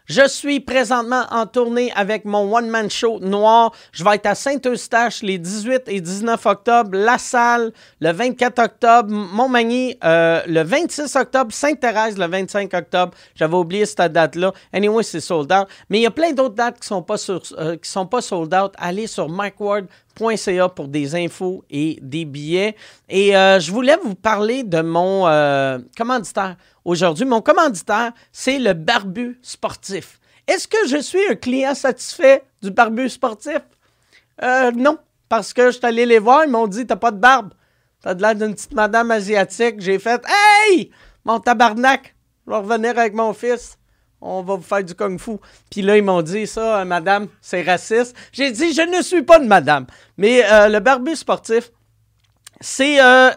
Je suis présentement en tournée avec mon one-man show noir. Je vais être à Saint-Eustache les 18 et 19 octobre, La Salle le 24 octobre, Montmagny le 26 octobre, Sainte-Thérèse le 25 octobre. J'avais oublié cette date-là. Anyway, c'est sold out. Mais il y a plein d'autres dates qui sont pas sold out. Allez sur MikeWard.ca pour des infos et des billets. Et je voulais vous parler de mon commanditaire. Aujourd'hui, mon commanditaire, c'est le Barbu Sportif. Est-ce que je suis un client satisfait du Barbu Sportif? Non, parce que je suis allé les voir, ils m'ont dit « T'as pas de barbe. T'as de l'air d'une petite madame asiatique. » J'ai fait « Hey! Mon tabarnak! Je vais revenir avec mon fils. On va vous faire du kung-fu. » Puis là, ils m'ont dit ça, madame, c'est raciste. J'ai dit « Je ne suis pas une madame. » Mais le Barbu Sportif, c'est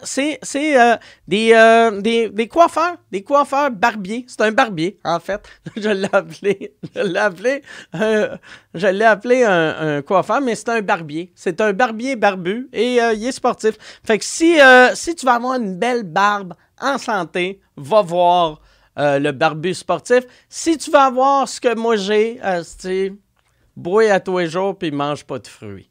des coiffeurs barbiers. C'est un barbier, en fait. Je l'ai appelé un coiffeur, mais c'est un barbier. C'est un barbier barbu et il est sportif. Fait que si tu veux avoir une belle barbe en santé, va voir le Barbu Sportif. Si tu veux avoir ce que moi j'ai, brouille à tous les jours puis mange pas de fruits.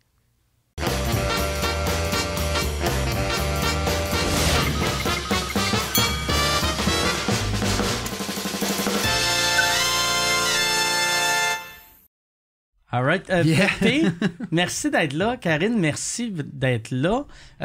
All right. Pépé, merci d'être là. Karine, merci d'être là.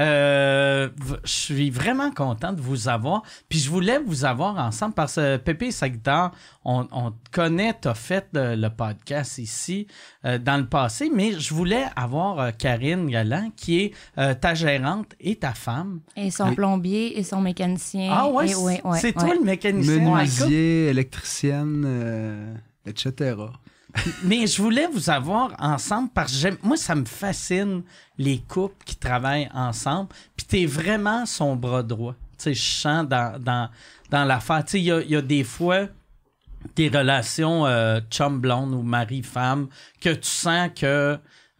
Je suis vraiment content de vous avoir. Puis je voulais vous avoir ensemble parce que Pépé et sa guitare, on te connaît, tu as fait le podcast ici dans le passé, mais je voulais avoir Karine Galland, qui est ta gérante et ta femme. Et son plombier et son mécanicien. Ah ouais, c'est toi le mécanicien. Menuisier, électricienne, etc. Mais je voulais vous avoir ensemble parce que moi, ça me fascine les couples qui travaillent ensemble. Puis t'es vraiment son bras droit. Tu sais, je sens dans l'affaire. Tu sais, il y a des fois des relations chum-blonde ou mari-femme que tu sens que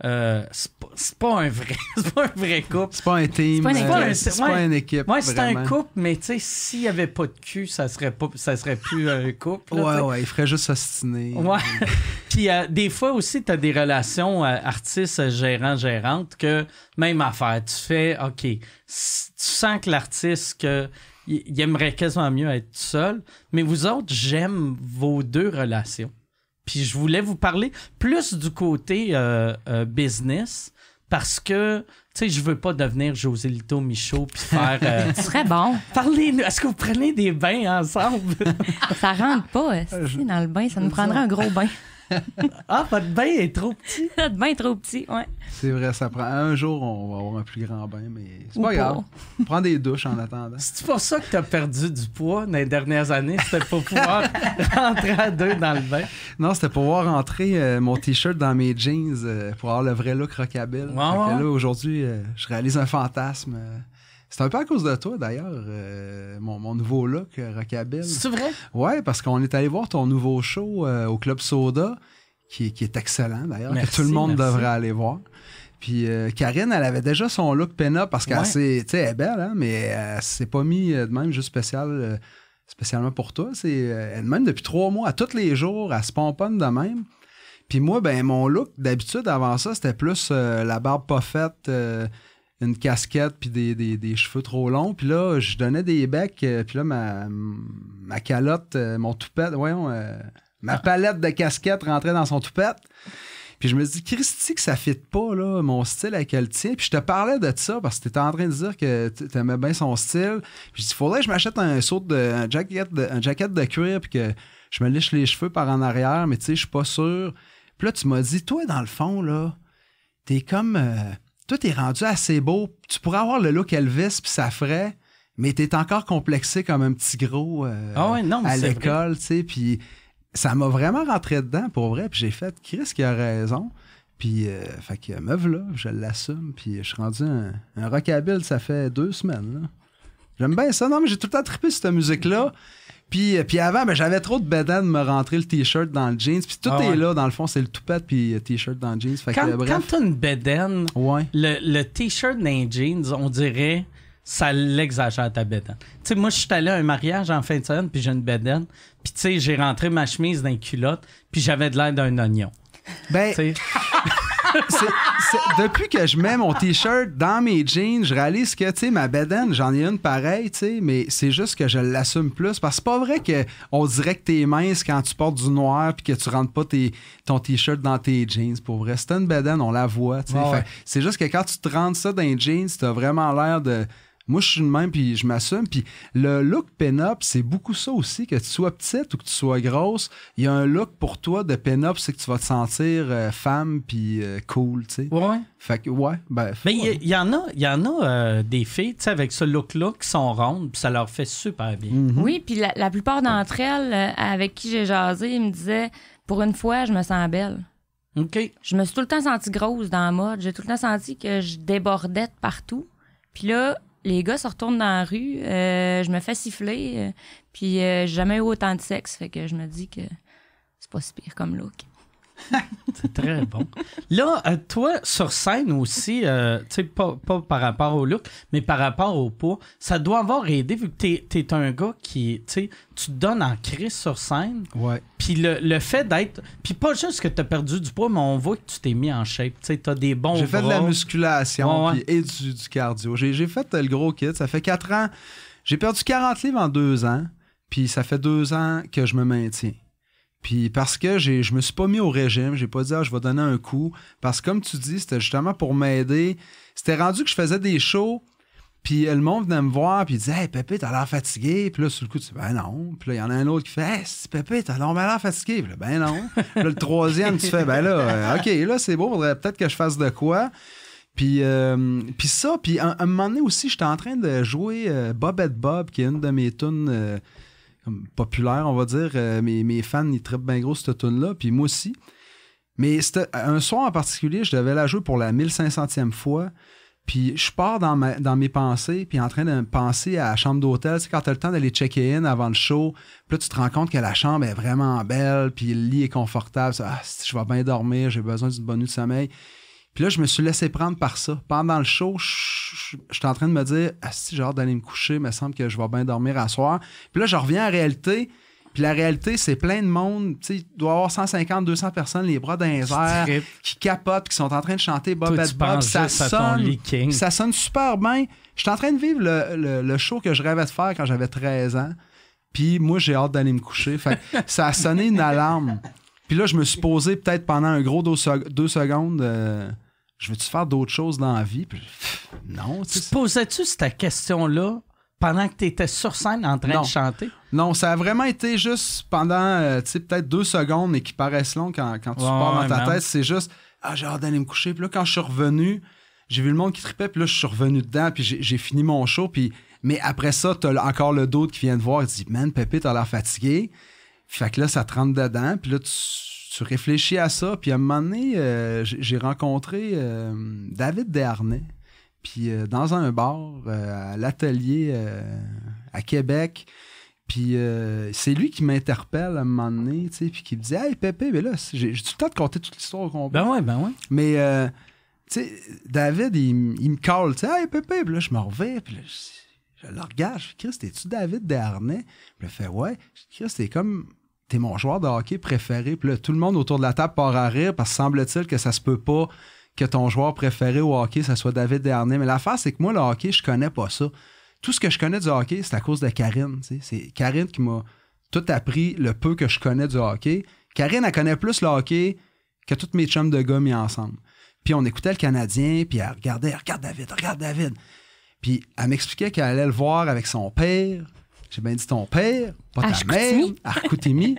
c'est pas un vrai couple. C'est pas un team. C'est pas une équipe. Ouais, c'est un couple, mais tu sais, s'il y avait pas de cul, ça serait plus un couple. Là, ouais, il ferait juste s'ostiner. Ouais. Puis des fois aussi, tu as des relations artistes gérant-gérante que même affaire. Tu fais, OK, tu sens que l'artiste il aimerait quasiment mieux être seul, mais vous autres, j'aime vos deux relations. Puis je voulais vous parler plus du côté business parce que, tu sais, je veux pas devenir José Lito Michaud puis faire... Ce serait bon. Parlez-nous. Est-ce que vous prenez des bains ensemble? Ça rentre pas dans le bain. Ça nous prendrait un gros bain. Ah, votre bain est trop petit. Notre bain est trop petit, ouais. C'est vrai, ça prend... Un jour, on va avoir un plus grand bain, mais c'est pas grave. Prends des douches en attendant. C'est pour ça que t'as perdu du poids dans les dernières années? C'était pour pouvoir rentrer à deux dans le bain? Non, c'était pour pouvoir rentrer mon T-shirt dans mes jeans pour avoir le vrai look rockabilly. Wow. Là, aujourd'hui, je réalise un fantasme. C'est un peu à cause de toi, d'ailleurs, mon nouveau look rockabilly. C'est vrai? Ouais, parce qu'on est allé voir ton nouveau show au Club Soda, qui est excellent, d'ailleurs, que tout le monde devrait aller voir. Puis Karine, elle avait déjà son look pin-up parce qu'elle elle est belle, hein, mais elle s'est pas mis de même juste spécialement pour toi. Elle même depuis 3 mois, à tous les jours, elle se pomponne de même. Puis moi, ben mon look, d'habitude, avant ça, c'était plus la barbe pas faite, une casquette puis des cheveux trop longs. Puis là, je donnais des becs. Puis là, ma calotte, mon toupette, ma palette de casquettes rentrait dans son toupette. Puis je me dis, Christy, que ça fit pas, là, mon style avec le tien. Puis je te parlais de ça parce que tu étais en train de dire que tu aimais bien son style. Puis je dis, faudrait que je m'achète un jacket de cuir puis que je me liche les cheveux par en arrière. Mais tu sais, je suis pas sûr. Puis là, tu m'as dit, toi, dans le fond, là, t'es comme... toi, t'es rendu assez beau. Tu pourrais avoir le look Elvis puis ça ferait, mais t'es encore complexé comme un petit gros à l'école, tu sais. Puis ça m'a vraiment rentré dedans, pour vrai. Puis j'ai fait, Chris qui a raison. Puis, fait que meuf là, je l'assume. Puis je suis rendu un rockabilly, ça fait 2 semaines, là. J'aime bien ça. Non, mais j'ai tout le temps trippé sur cette musique-là. Puis avant, j'avais trop de bédaine de me rentrer le t-shirt dans le jeans. Puis tout est là, dans le fond, c'est le toupette puis le t-shirt dans le jeans. Fait quand t'as une bédaine, le t-shirt dans les jeans, on dirait, ça l'exagère ta bédaine. Tu sais, moi, je suis allé à un mariage en fin de semaine puis j'ai une bédaine. Puis, tu sais, j'ai rentré ma chemise dans les culottes, puis j'avais de l'air d'un oignon. Ben, depuis que je mets mon T-shirt dans mes jeans, je réalise que, tu sais, ma bedaine, j'en ai une pareille, tu sais, mais c'est juste que je l'assume plus. Parce que c'est pas vrai qu'on dirait que t'es mince quand tu portes du noir puis que tu rentres pas ton T-shirt dans tes jeans. Pour vrai, c'est une bedaine, on la voit, tu sais. Ouais. C'est juste que quand tu te rentres ça dans les jeans, t'as vraiment l'air de... Moi, je suis le même, puis je m'assume. Puis le look pin-up, c'est beaucoup ça aussi, que tu sois petite ou que tu sois grosse. Il y a un look pour toi de pin-up, c'est que tu vas te sentir femme puis cool, tu sais. Ouais. Fait que, ouais, ben... Mais il y en a des filles, tu sais, avec ce look-là, qui sont rondes, puis ça leur fait super bien. Mm-hmm. Oui, puis la plupart d'entre elles, avec qui j'ai jasé, ils me disaient, pour une fois, je me sens belle. OK. Je me suis tout le temps sentie grosse dans la mode. J'ai tout le temps senti que je débordais de partout. Puis là... Les gars se retournent dans la rue, je me fais siffler, puis j'ai jamais eu autant de sexe, fait que je me dis que c'est pas si pire comme look. C'est très bon. Là, toi, sur scène aussi, tu sais, pas par rapport au look, mais par rapport au poids, ça doit avoir aidé, vu que t'es un gars qui, tu sais, tu te donnes en crise sur scène. Ouais. Puis le fait d'être... Puis pas juste que t'as perdu du poids, mais on voit que tu t'es mis en shape. Tu sais, t'as des bons J'ai fait de la musculation ouais. et du cardio. J'ai fait le gros kit. Ça fait 4 ans. J'ai perdu 40 livres en 2 ans. Puis ça fait 2 ans que je me maintiens. Puis parce que je me suis pas mis au régime, j'ai pas dit je vais donner un coup. Parce que comme tu dis, c'était justement pour m'aider. C'était rendu que je faisais des shows, puis le monde venait me voir, puis il disait « Hey, Pépé, t'as l'air fatigué. » Puis là, sur le coup, tu dis « Ben non. » Puis là, il y en a un autre qui fait « Hey, Pépé, t'as l'air fatigué. » Puis là, « Ben non. » Puis là, le troisième, tu fais « Ben là, OK, là, c'est beau, faudrait peut-être que je fasse de quoi. » Puis ça, puis un moment donné aussi, j'étais en train de jouer Bobette Bob, qui est une de mes tunes... populaire, on va dire. Mes fans, ils trippent bien gros cette tune-là, puis moi aussi. Mais c'était un soir en particulier, je devais la jouer pour la 1500e fois, puis je pars dans mes pensées, puis en train de penser à la chambre d'hôtel, tu sais, quand t'as le temps d'aller checker-in avant le show, puis là, tu te rends compte que la chambre est vraiment belle, puis le lit est confortable, je vais bien dormir, j'ai besoin d'une bonne nuit de sommeil. Puis là, je me suis laissé prendre par ça. Pendant le show, j'étais en train de me dire « si j'ai hâte d'aller me coucher, il me semble que je vais bien dormir à soir. » Puis là, je reviens à la réalité. Puis la réalité, c'est plein de monde. Tu sais, il doit y avoir 150, 200 personnes, les bras dans les airs, qui capotent, qui sont en train de chanter Bobette Bob. Ça sonne super bien. J'étais en train de vivre le show que je rêvais de faire quand j'avais 13 ans. Puis moi, j'ai hâte d'aller me coucher. Fait que ça a sonné une alarme. Puis là, je me suis posé peut-être pendant un gros 2 secondes... je veux-tu faire d'autres choses dans la vie? Puis, non. Tu te posais-tu cette question-là pendant que tu étais sur scène en train de chanter? Non, ça a vraiment été juste pendant, peut-être 2 secondes, mais qui paraissent longues quand tu pars dans ta tête. C'est juste, j'ai hâte d'aller me coucher. Puis là, quand je suis revenu, j'ai vu le monde qui trippait, puis là, je suis revenu dedans, puis j'ai fini mon show. Mais après ça, t'as encore le d'autre qui vient te voir et dit « Man, Pépé, t'as l'air fatigué. » Fait que là, ça te rentre dedans, puis là, tu réfléchis à ça, puis à un moment donné, j'ai rencontré David Desharnais, puis dans un bar, à l'atelier à Québec, puis c'est lui qui m'interpelle à un moment donné, tu sais, puis qui me dit « Hey, Pépé, mais là, j'ai tout le temps de compter toute l'histoire au complet. » Ben ouais. Mais, tu sais, David, il me call, tu sais « Hey, Pépé! » Puis là, je me reviens, puis là, je le regarde, je dis « Chris, t'es-tu David Desharnais? » Puis il fait « Ouais. » Je dis « Chris, t'es mon joueur de hockey préféré. » Puis là, tout le monde autour de la table part à rire parce que semble-t-il que ça se peut pas que ton joueur préféré au hockey, ça soit David Desharnais. Mais l'affaire, c'est que moi, le hockey, je connais pas ça. Tout ce que je connais du hockey, c'est à cause de Karine. Tu sais. C'est Karine qui m'a tout appris le peu que je connais du hockey. Karine, elle connaît plus le hockey que tous mes chums de gars mis ensemble. Puis on écoutait le Canadien, puis elle regardait, regarde David. Puis elle m'expliquait qu'elle allait le voir avec son père. J'ai bien dit ton père, pas ta mère, à Chicoutimi.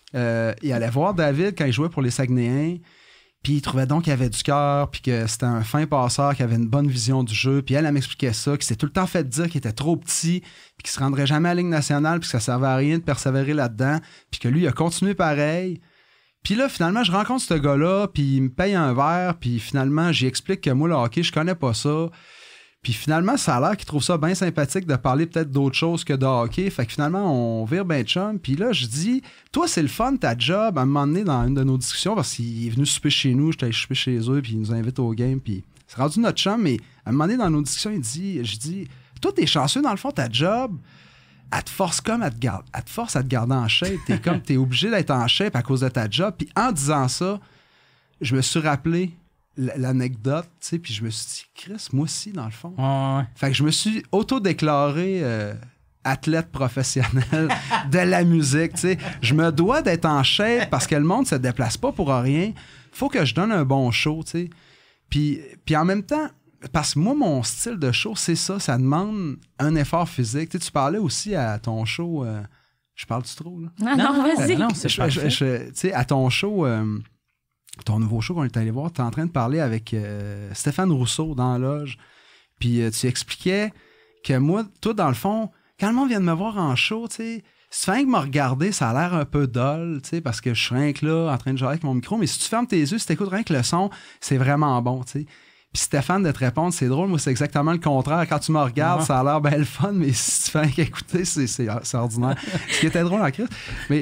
Il allait voir David quand il jouait pour les Saguenayens. Puis il trouvait donc qu'il avait du cœur, puis que c'était un fin passeur, qui avait une bonne vision du jeu. Puis elle m'expliquait ça, qu'il s'est tout le temps fait dire qu'il était trop petit, puis qu'il se rendrait jamais à la Ligue nationale, puis que ça servait à rien de persévérer là-dedans. Puis que lui, il a continué pareil. Puis là, finalement, je rencontre ce gars-là, puis il me paye un verre, puis finalement, j'y explique que moi, le hockey, je connais pas ça. Puis finalement, ça a l'air qu'il trouve ça bien sympathique de parler peut-être d'autre chose que de hockey. Fait que finalement, on vire ben chum. Puis là, je dis, toi, c'est le fun, ta job. À un moment donné, dans une de nos discussions, parce qu'il est venu souper chez nous, j'étais allé souper chez eux, puis il nous invite au game. Puis c'est rendu notre chum. Mais à un moment donné, dans nos discussions, je dis, toi, t'es chanceux, dans le fond, ta job. elle te force à te garder en shape. T'es obligé d'être en shape à cause de ta job. Puis en disant ça, je me suis rappelé l'anecdote, tu sais, puis je me suis dit, Chris, moi aussi, dans le fond. Ouais. Fait que je me suis auto-déclaré athlète professionnel de la musique, tu sais. Je me dois d'être en shape parce que le monde se déplace pas pour rien. Faut que je donne un bon show, tu sais. Puis en même temps, parce que moi, mon style de show, c'est ça demande un effort physique. Tu sais, tu parlais aussi à ton show... je parle-tu trop, là? Non, vas-y. Non, c'est parfait. Tu sais, à ton show... ton nouveau show qu'on est allé voir, tu es en train de parler avec Stéphane Rousseau dans la loge. Puis tu expliquais que moi, toi, dans le fond, quand le monde vient de me voir en show, tu sais, si tu fais rien que me regarder, ça a l'air un peu dull, tu sais, parce que je suis rien que là, en train de jouer avec mon micro. Mais si tu fermes tes yeux, si tu écoutes rien que le son, c'est vraiment bon, tu sais. Puis Stéphane, de te répondre, c'est drôle, moi, c'est exactement le contraire. Quand tu me regardes, ça a l'air bien le fun, mais si tu fais rien qu'écouter, c'est ordinaire. Ce qui était drôle en crise. Mais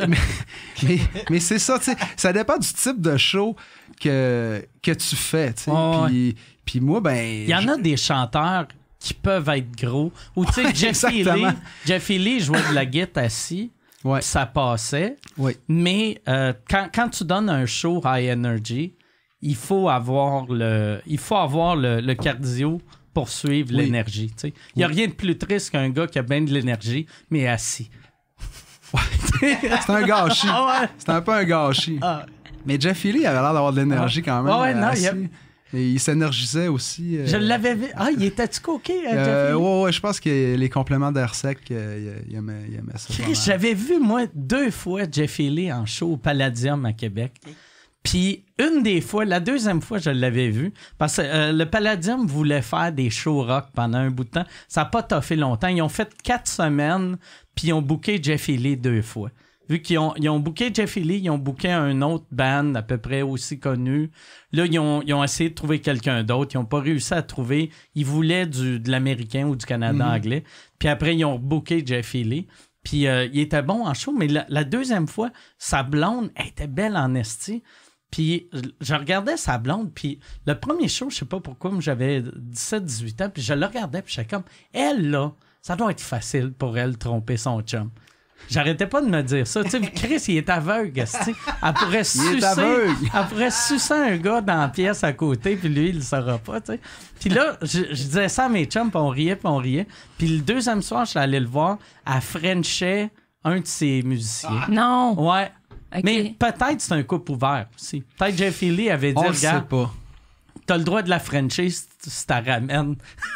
c'est ça, tu sais, ça dépend du type de show que tu fais, tu sais. Puis moi, ben... Il y en a des chanteurs qui peuvent être gros. Ou tu sais, Jeff Healey jouait de la guitare assis, puis ça passait. Oui. Mais quand tu donnes un show high energy, il faut avoir le cardio pour suivre l'énergie. Il n'y a rien de plus triste qu'un gars qui a bien de l'énergie, mais assis. C'est un gâchis. C'est un peu un gâchis. Mais Jeff Healey avait l'air d'avoir de l'énergie quand même. Assis. Et il s'énergisait aussi. Je l'avais vu. Il était-tu coqué, Jeff Healey? Ouais, je pense que les compléments d'air sec, il aimait ça. J'avais vu, moi, 2 fois Jeff Healey en show au Palladium à Québec. Puis une des fois, la deuxième fois, je l'avais vu, parce que le Palladium voulait faire des shows rock pendant un bout de temps. Ça n'a pas toffé longtemps. Ils ont fait 4 semaines, puis ils ont booké Jeff Healey 2 fois. Vu qu'ils ont booké Jeff Healey, ils ont booké un autre band à peu près aussi connu. Là, ils ont essayé de trouver quelqu'un d'autre. Ils n'ont pas réussi à trouver. Ils voulaient de l'américain ou du Canada anglais. Puis après, ils ont booké Jeff Healey. Puis il était bon en show, mais la deuxième fois, sa blonde elle était belle en esti. Puis je regardais sa blonde, puis le premier show, je sais pas pourquoi, mais j'avais 17-18 ans, puis je le regardais, puis j'étais comme, elle là, ça doit être facile pour elle de tromper son chum. J'arrêtais pas de me dire ça. Tu sais, Chris, il est aveugle. Elle pourrait sucer un gars dans la pièce à côté, puis lui, il le saura pas. Tu sais. Puis là, je disais ça à mes chums, puis on riait. Puis le deuxième soir, je suis allé le voir, elle frenchait un de ses musiciens. Non! Ouais. Okay. Mais peut-être c'est un couple ouvert aussi. Peut-être Jeff Healey avait dit, regarde, t'as le droit de la frencher si t'as ramènes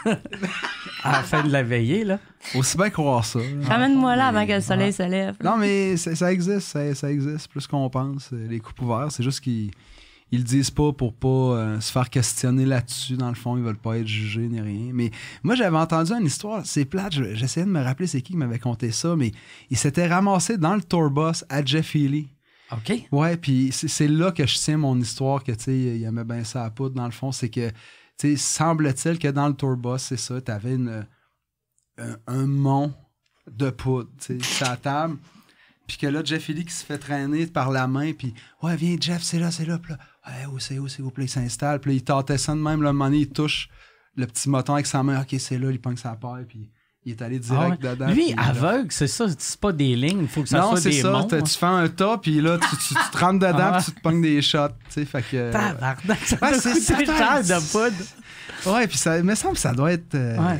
à la fin de la veillée, là. Aussi bien croire ça. Ramène-moi là avant que le soleil se lève. Non, mais ça existe, ça existe plus qu'on pense, les coupes ouverts. C'est juste qu'ils le disent pas pour pas se faire questionner là-dessus. Dans le fond, ils veulent pas être jugés ni rien. Mais moi, j'avais entendu une histoire, c'est plate, j'essayais de me rappeler c'est qui m'avait conté ça, mais il s'était ramassé dans le tour bus à Jeff Healey. OK. Ouais, puis c'est là que je tiens mon histoire, que, tu sais, il aimait bien ça à poudre, dans le fond. C'est que, tu sais, semble-t-il que dans le tour bus, c'est ça, t'avais un mont de poudre, tu sais, sur la table. Puis que là, Jeff Healey qui se fait traîner par la main, puis ouais, viens, Jeff, c'est là. Puis là, ouais, où c'est, s'il vous plaît, il s'installe. Puis là, il tâtait ça de même, là, à un moment donné, il touche le petit moton avec sa main, OK, c'est là, il pogne sa paille, puis il est allé direct dedans. Lui, aveugle, c'est ça, c'est pas des lignes, il faut que ça soit des monts. Non, c'est ça, tu fais un tas, puis là, tu te rentres dedans, puis tu te pognes des shots, tu sais, fait que... Tabarnak, ça doit coûter cher de poudre. Ouais, puis ça me semble que ça doit être...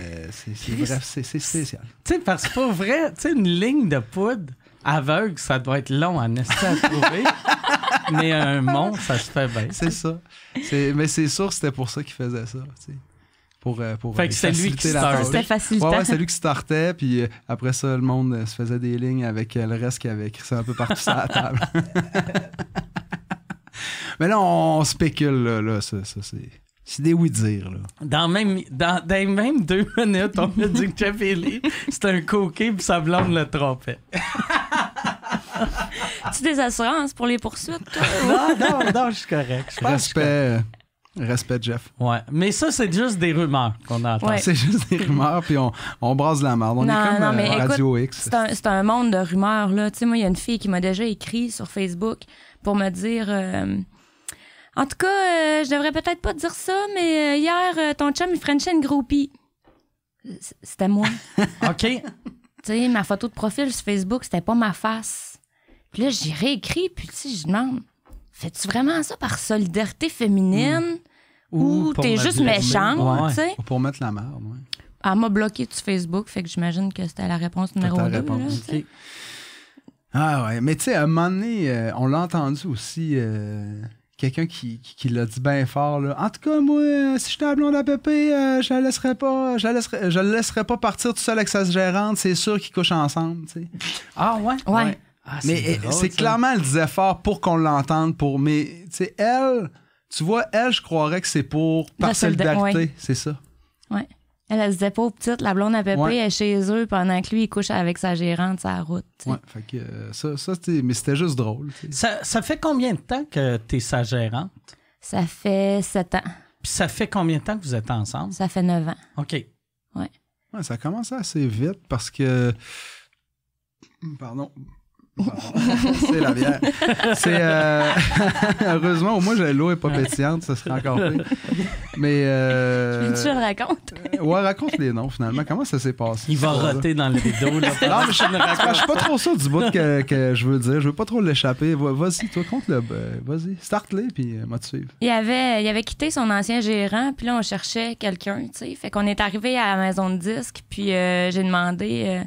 c'est spécial. Tu sais, parce que pour vrai, tu sais, une ligne de poudre aveugle, ça doit être long en esti à trouver. Mais un mont, ça se fait bien. C'est ça. Mais c'est sûr, c'était pour ça qu'il faisait ça, tu sais. Pour fait que c'est lui qui startait. C'était facilitant. Ouais, c'est lui qui startait, puis après ça, le monde se faisait des lignes avec le reste qui avait écrit ça un peu partout sur la table. Mais là, on spécule, là ça c'est des oui-dire, là. Dans les mêmes 2 minutes, on a dit que Jeff Healey, c'était un coquet, puis sa blonde le trompait. Tu des assurances pour les poursuites, toi? Non, je suis correct. Respect, Jeff. Ouais, mais ça, c'est juste des rumeurs qu'on entend. Ouais. C'est juste des rumeurs, puis on brasse la merde. On est comme mais Radio écoute, X. C'est un monde de rumeurs, là. Tu sais, moi, il y a une fille qui m'a déjà écrit sur Facebook pour me dire... en tout cas, je devrais peut-être pas dire ça, mais hier, ton chum, il frenchait une groupie. C'était moi. OK. Tu sais, ma photo de profil sur Facebook, c'était pas ma face. Puis là, j'ai réécrit, puis tu sais, je demande, fais-tu vraiment ça par solidarité féminine ou t'es juste méchante, tu sais? Ou pour mettre la merde, ouais. Elle m'a bloqué sur Facebook, fait que j'imagine que c'était la réponse numéro 2. Réponse. Là, ah ouais, mais tu sais, à un moment donné, on l'a entendu aussi, quelqu'un qui l'a dit bien fort, là. En tout cas, moi, si j'étais la blonde à Pépé, je le laisserais pas partir tout seul avec sa gérante, c'est sûr qu'ils couchent ensemble, tu sais. Ah ouais? Ouais. Ah, mais drôle, c'est clairement, elle disait fort pour qu'on l'entende, mais tu sais, elle, tu vois, elle, je croirais que c'est par solidarité, ouais. c'est ça. Ouais. Elle se disait pas petite, la blonde à Pépé est chez eux pendant que lui, il couche avec sa gérante sur la route. T'sais. Ouais, fait que ça mais c'était juste drôle. Ça fait combien de temps que t'es sa gérante? Ça fait 7 ans. Puis ça fait combien de temps que vous êtes ensemble? Ça fait 9 ans. OK. Ouais. Ça a commencé assez vite parce que... Pardon. C'est la bière. C'est heureusement, au moins l'eau est pas pétillante, ça serait encore pire. Mais tu le racontes? Ouais, raconte les noms finalement. Comment ça s'est passé? Il va roter dans le rideau. Là, non, mais je suis pas trop ça du bout que je veux dire. Je veux pas trop l'échapper. Vas-y, toi, compte-le. Vas-y, start-le, puis moi te suivre. Il avait quitté son ancien gérant, puis là, on cherchait quelqu'un, tu sais. Fait qu'on est arrivé à la maison de disques, puis j'ai demandé...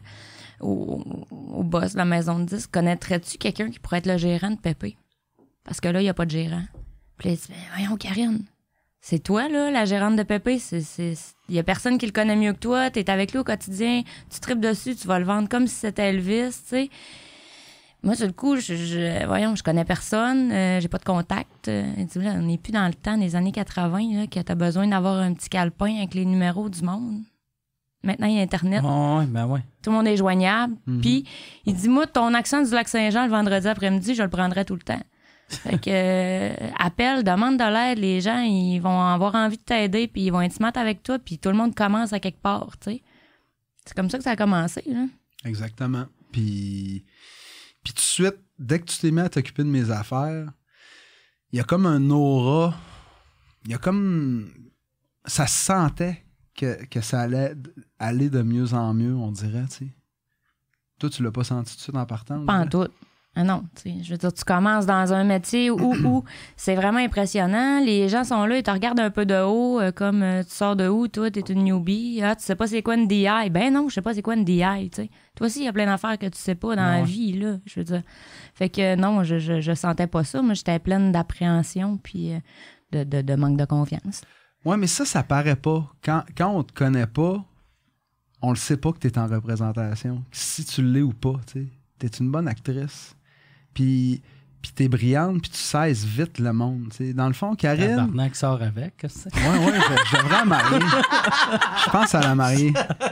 au boss de la maison de disques, connaîtrais-tu quelqu'un qui pourrait être le gérant de Pépé? Parce que là, il n'y a pas de gérant. Puis là, il dit, voyons, Karine, c'est toi, là, la gérante de Pépé. Il n'y a personne qui le connaît mieux que toi. Tu es avec lui au quotidien. Tu tripes dessus, tu vas le vendre comme si c'était Elvis, tu sais. Moi, sur le coup, je connais personne. J'ai pas de contact. Il dit, là, on n'est plus dans le temps des années 80, là, que tu as besoin d'avoir un petit calepin avec les numéros du monde. Maintenant, il y a Internet. Oh, ben ouais. Tout le monde est joignable. Puis, il dit, moi, ton accent du Lac-Saint-Jean le vendredi après-midi, je le prendrai tout le temps. Fait que, appelle, demande de l'aide. Les gens, ils vont avoir envie de t'aider, puis ils vont être smart avec toi, puis tout le monde commence à quelque part, tu sais. C'est comme ça que ça a commencé, là. Exactement. Puis tout de suite, dès que tu t'es mis à t'occuper de mes affaires, il y a comme un aura. Il y a comme... Ça se sentait que ça allait aller de mieux en mieux, on dirait, tu sais. Toi, tu l'as pas senti tout de suite en partant? Pas en tout. Ah non, tu sais, je veux dire, tu commences dans un métier où c'est vraiment impressionnant. Les gens sont là, ils te regardent un peu de haut, comme tu sors de où, toi, t'es une newbie. Ah, tu sais pas c'est quoi une DI. Ben non, je sais pas c'est quoi une DI, tu sais. Toi aussi, il y a plein d'affaires que tu sais pas dans la vie, là, je veux dire. Fait que non, je sentais pas ça. Moi, j'étais pleine d'appréhension puis de manque de confiance. Ouais, mais ça paraît pas. Quand on te connaît pas, on le sait pas que t'es en représentation. Si tu l'es ou pas, tu sais. T'es une bonne actrice. Puis t'es brillante, puis tu saises vite le monde. T'sais. Dans le fond, Karine... Tabarnak sort avec, qu'est-ce que c'est? Ouais, je devrais la marier. Je pense à la marier.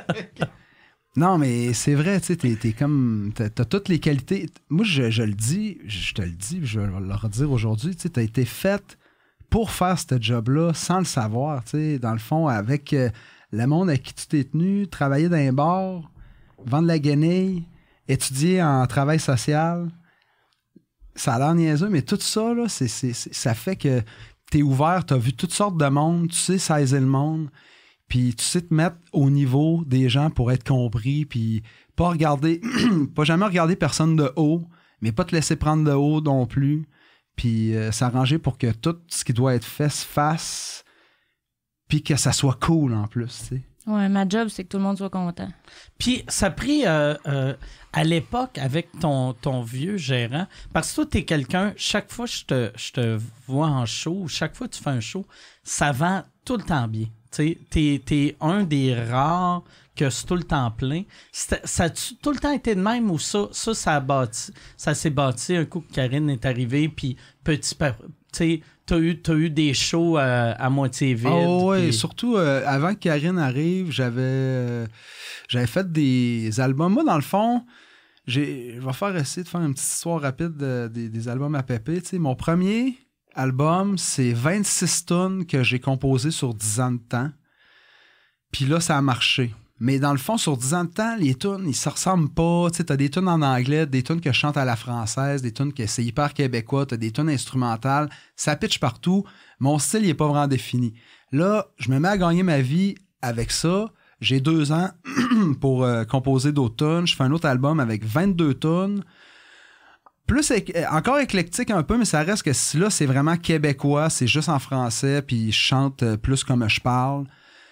Non, mais c'est vrai, tu sais, t'es comme... T'as toutes les qualités. Moi, je le dis, je te le dis, je vais le redire aujourd'hui, tu sais, t'as été faite pour faire ce job-là sans le savoir, tu sais. Dans le fond, avec le monde à qui tu t'es tenu, travailler dans un bar, vendre la guenille, étudier en travail social... Ça a l'air niaiseux, mais tout ça, là, ça fait que t'es ouvert, t'as vu toutes sortes de monde, tu sais saisir le monde, puis tu sais te mettre au niveau des gens pour être compris, puis pas regarder, pas jamais regarder personne de haut, mais pas te laisser prendre de haut non plus, puis s'arranger pour que tout ce qui doit être fait se fasse, puis que ça soit cool en plus, tu sais. Ouais, ma job, c'est que tout le monde soit content. Puis, ça a pris, à l'époque, avec ton vieux gérant, parce que toi, t'es quelqu'un, chaque fois que je te vois en show, chaque fois que tu fais un show, ça vend tout le temps bien. T'es un des rares que c'est tout le temps plein. Ça a-tu tout le temps été de même ou ça s'est bâti un coup que Karine est arrivée, puis petit peu, tu sais, t'as eu des shows à moitié vides. Oh oui, puis... surtout avant que Karine arrive, j'avais fait des albums. Moi, dans le fond, je vais essayer de faire une petite histoire rapide des albums à Pépé. Tu sais, mon premier album, c'est 26 tunes que j'ai composées sur 10 ans de temps. Puis là, ça a marché. Mais dans le fond, sur 10 ans de temps, les tunes, ils se ressemblent pas. Tu sais, t'as des tunes en anglais, des tunes que je chante à la française, des tunes que c'est hyper québécois, t'as des tunes instrumentales. Ça pitch partout. Mon style, il est pas vraiment défini. Là, je me mets à gagner ma vie avec ça. J'ai 2 ans pour composer d'autres tunes. Je fais un autre album avec 22 tunes. Encore éclectique un peu, mais ça reste que là, c'est vraiment québécois. C'est juste en français, puis je chante plus comme je parle.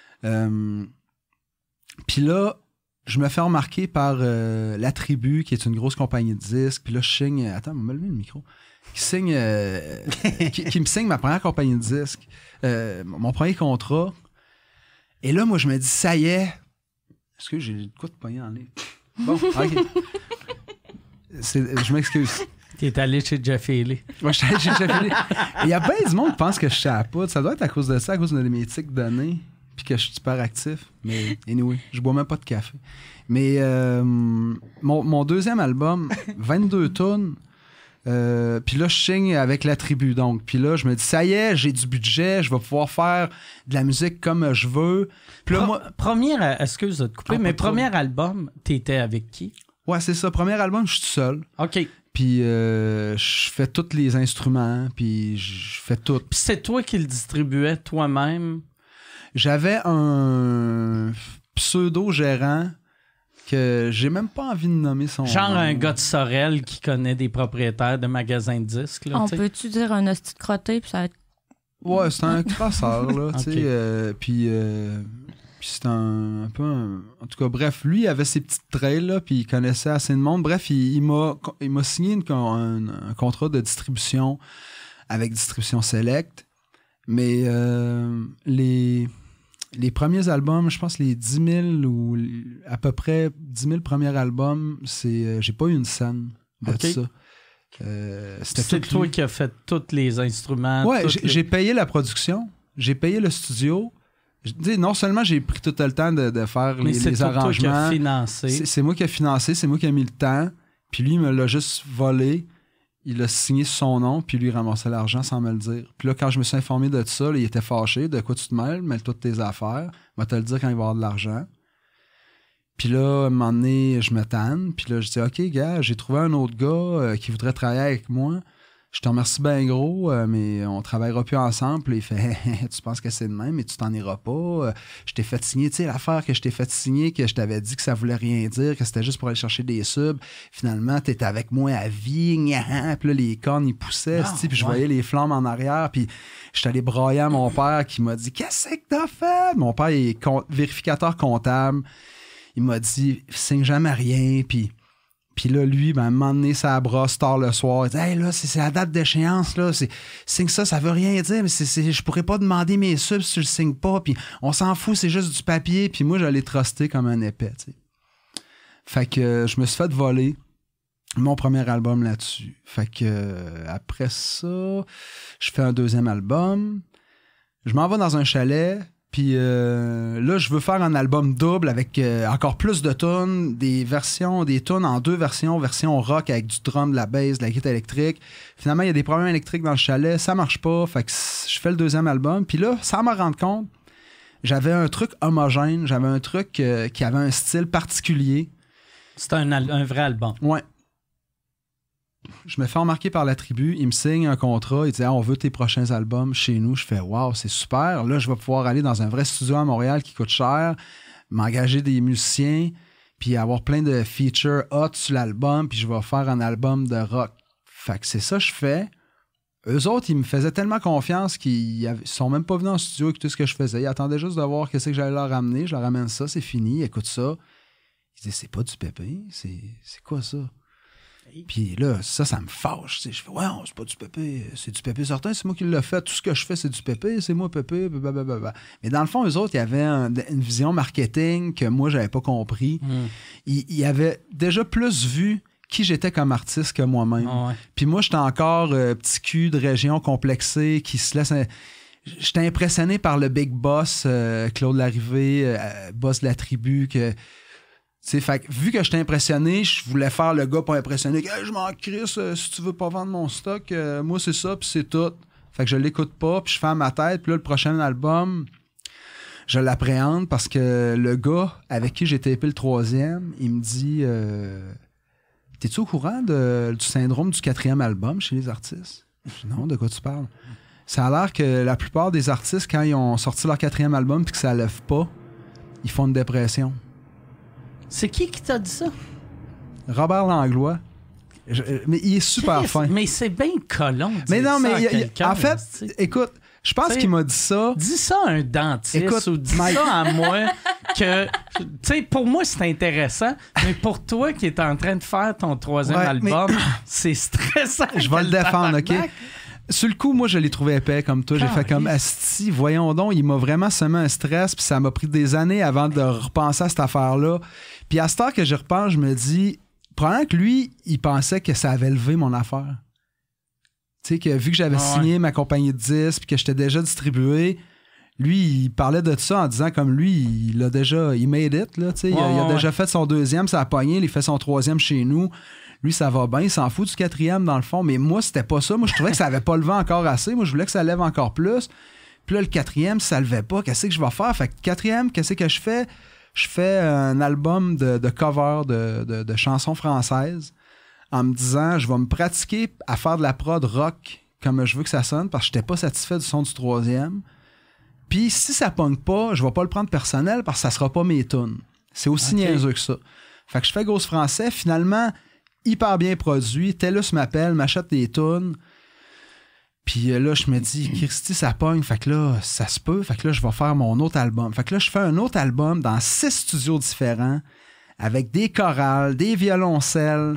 Puis là, je me fais remarquer par La Tribu, qui est une grosse compagnie de disques. Puis là, je signe... Attends, on m'a levé le micro. Qui me signe ma première compagnie de disques. Mon premier contrat. Et là, moi, je me dis, ça y est. Est-ce que j'ai de quoi de pogner en ligne? Bon, OK. Je m'excuse. T'es allé chez Jeff Haley. Moi, je suis allé chez Jeff Haley. Il y a bien du monde qui pense que je suis à la poudre. Ça doit être à cause de ça, à cause de mes tics donnés. Puis que je suis super actif. Mais anyway, je bois même pas de café. Mais mon deuxième album, 22 tunes. Puis là, je signe avec La Tribu. Donc, puis là, je me dis, ça y est, j'ai du budget, je vais pouvoir faire de la musique comme je veux. Puis là, excuse de te couper, mais premier album, t'étais avec qui? Ouais, c'est ça. Premier album, je suis tout seul. OK. Puis je fais tous les instruments, puis je fais tout. Puis c'est toi qui le distribuais toi-même? J'avais un pseudo-gérant que j'ai même pas envie de nommer son Genre nom. Un gars de Sorel qui connaît des propriétaires de magasins de disques. Là, on peut-tu dire un hostie de crotté, puis ça va être... Ouais, c'est un crosseur, là, tu sais. Puis c'est un peu... En tout cas, bref, lui, il avait ses petites trails, là, puis il connaissait assez de monde. Bref, il m'a signé un contrat de distribution avec Distribution Select. Mais les premiers albums, je pense les 10 000 ou à peu près 10 000 premiers albums, j'ai pas eu une scène de ça. C'est toi qui as fait tous les instruments. Ouais, j'ai payé la production, j'ai payé le studio. Non seulement j'ai pris tout le temps de faire les arrangements. C'est toi qui as financé. C'est moi qui ai financé, c'est moi qui ai mis le temps. Puis lui, il me l'a juste volé. Il a signé sur son nom, puis lui, il ramassait l'argent sans me le dire. Puis là, quand je me suis informé de ça, là, il était fâché. De quoi tu te mêles? Mêle-toi de tes affaires. Va te le dire quand il va y avoir de l'argent. Puis là, à un moment donné, je me tanne. Puis là, je dis, OK, gars, j'ai trouvé un autre gars qui voudrait travailler avec moi. Je te remercie bien gros, mais on travaillera plus ensemble. Puis là, il fait, tu penses que c'est de même, mais tu t'en iras pas. Je t'ai fait signer, tu sais, l'affaire que je t'ai fait signer, que je t'avais dit que ça voulait rien dire, que c'était juste pour aller chercher des subs. Finalement, t'étais avec moi à vie. Puis là, les cornes, ils poussaient, puis je voyais les flammes en arrière. Puis j'étais allé brailler à mon père qui m'a dit, qu'est-ce que t'as fait? Mon père, il est vérificateur comptable. Il m'a dit, signe jamais rien. Puis là, lui, à un moment donné, ça brosse tard le soir. Il dit, hey, là, c'est la date d'échéance, là. Signe ça veut rien dire, mais je pourrais pas demander mes subs si tu le signes pas. Puis on s'en fout, c'est juste du papier. Puis moi, j'allais truster comme un épais, tu sais. Fait que je me suis fait voler mon premier album là-dessus. Fait que après ça, je fais un deuxième album. Je m'en vais dans un chalet. Puis là, je veux faire un album double avec encore plus de tunes, des tunes en 2 versions, version rock avec du drum, de la bass, de la guitare électrique. Finalement, il y a des problèmes électriques dans le chalet, ça marche pas, fait que je fais le deuxième album. Puis là, sans me rendre compte, j'avais un truc homogène, j'avais un truc qui avait un style particulier. C'était un vrai album. Ouais. Je me fais remarquer par La Tribu, il me signe un contrat, il dit on veut tes prochains albums chez nous. Je fais waouh, c'est super. Là, je vais pouvoir aller dans un vrai studio à Montréal qui coûte cher, m'engager des musiciens, puis avoir plein de features hot sur l'album, puis je vais faire un album de rock. Fait que c'est ça que je fais. Eux autres, ils me faisaient tellement confiance qu'ils sont même pas venus en studio écouter ce que je faisais. Ils attendaient juste de voir qu'est-ce que j'allais leur ramener. Je leur ramène ça, c'est fini, écoute ça. Ils disaient c'est pas du pépé, c'est quoi ça? Puis là, ça me fâche. Je fais, ouais, c'est pas du pépé, c'est du pépé certain, c'est moi qui l'ai fait. Tout ce que je fais, c'est du pépé, c'est moi pépé, blablabla. Mais dans le fond, eux autres, il y avait une vision marketing que moi, j'avais pas compris. Ils avaient déjà plus vu qui j'étais comme artiste que moi-même. Puis moi, j'étais encore petit cul de région complexé qui se laisse... J'étais impressionné par le big boss, Claude Larrivée, boss de La Tribu, que... Fait que, vu que j'étais impressionné, je voulais faire le gars pas impressionné. Hey, je m'en crisse, si tu veux pas vendre mon stock, moi c'est ça, puis c'est tout. Fait que je l'écoute pas, puis je fais à ma tête. Puis là, le prochain album, je l'appréhende parce que le gars avec qui j'ai tapé le 3e, il me dit t'es-tu au courant du syndrome du 4e album chez les artistes? Je dis non, de quoi tu parles? Ça a l'air que la plupart des artistes, quand ils ont sorti leur 4e album puis que ça lève pas, ils font une dépression. C'est qui t'a dit ça? Robert Langlois. Mais il est super fin. Mais c'est bien colon. Mais non, mais en fait, t'sais. écoute, je pense qu'il m'a dit ça. Dis ça à un dentiste Écoute, ou dis ça à moi que... Tu sais, pour moi, c'est intéressant, mais pour toi qui es en train de faire ton 3e album, c'est stressant. Je vais le défendre, OK? Sur le coup, moi, je l'ai trouvé épais comme toi. J'ai fait comme asti, voyons donc, il m'a vraiment semé un stress, puis ça m'a pris des années avant de repenser à cette affaire-là. Puis à cette heure que je repense, je me dis, probablement que lui, il pensait que ça avait levé mon affaire. Tu sais, que vu que j'avais signé ma compagnie de disques, puis que j'étais déjà distribué, lui, il parlait de ça en disant comme lui, il made it, là, tu sais. Il a déjà fait son 2e, ça a pogné, il fait son 3e chez nous. Lui, ça va bien, il s'en fout du 4e dans le fond, mais moi, c'était pas ça. Moi, je trouvais que ça avait pas levé encore assez. Moi, je voulais que ça lève encore plus. Puis là, le 4e, ça levait pas. Qu'est-ce que je vais faire? Fait que 4e, qu'est-ce que je fais? Je fais un album de cover de chansons françaises en me disant, je vais me pratiquer à faire de la prod rock comme je veux que ça sonne parce que j'étais pas satisfait du son du 3e. Puis si ça pogne pas, je vais pas le prendre personnel parce que ça sera pas mes tunes. C'est aussi niaiseux que ça. Fait que je fais Ghost Français. Finalement, hyper bien produit. TELUS m'appelle, m'achète des tunes. Puis là, je me dis, Christy, ça pogne. Fait que là, ça se peut. Fait que là, je vais faire mon autre album. Fait que là, je fais un autre album dans 6 studios différents avec des chorales, des violoncelles.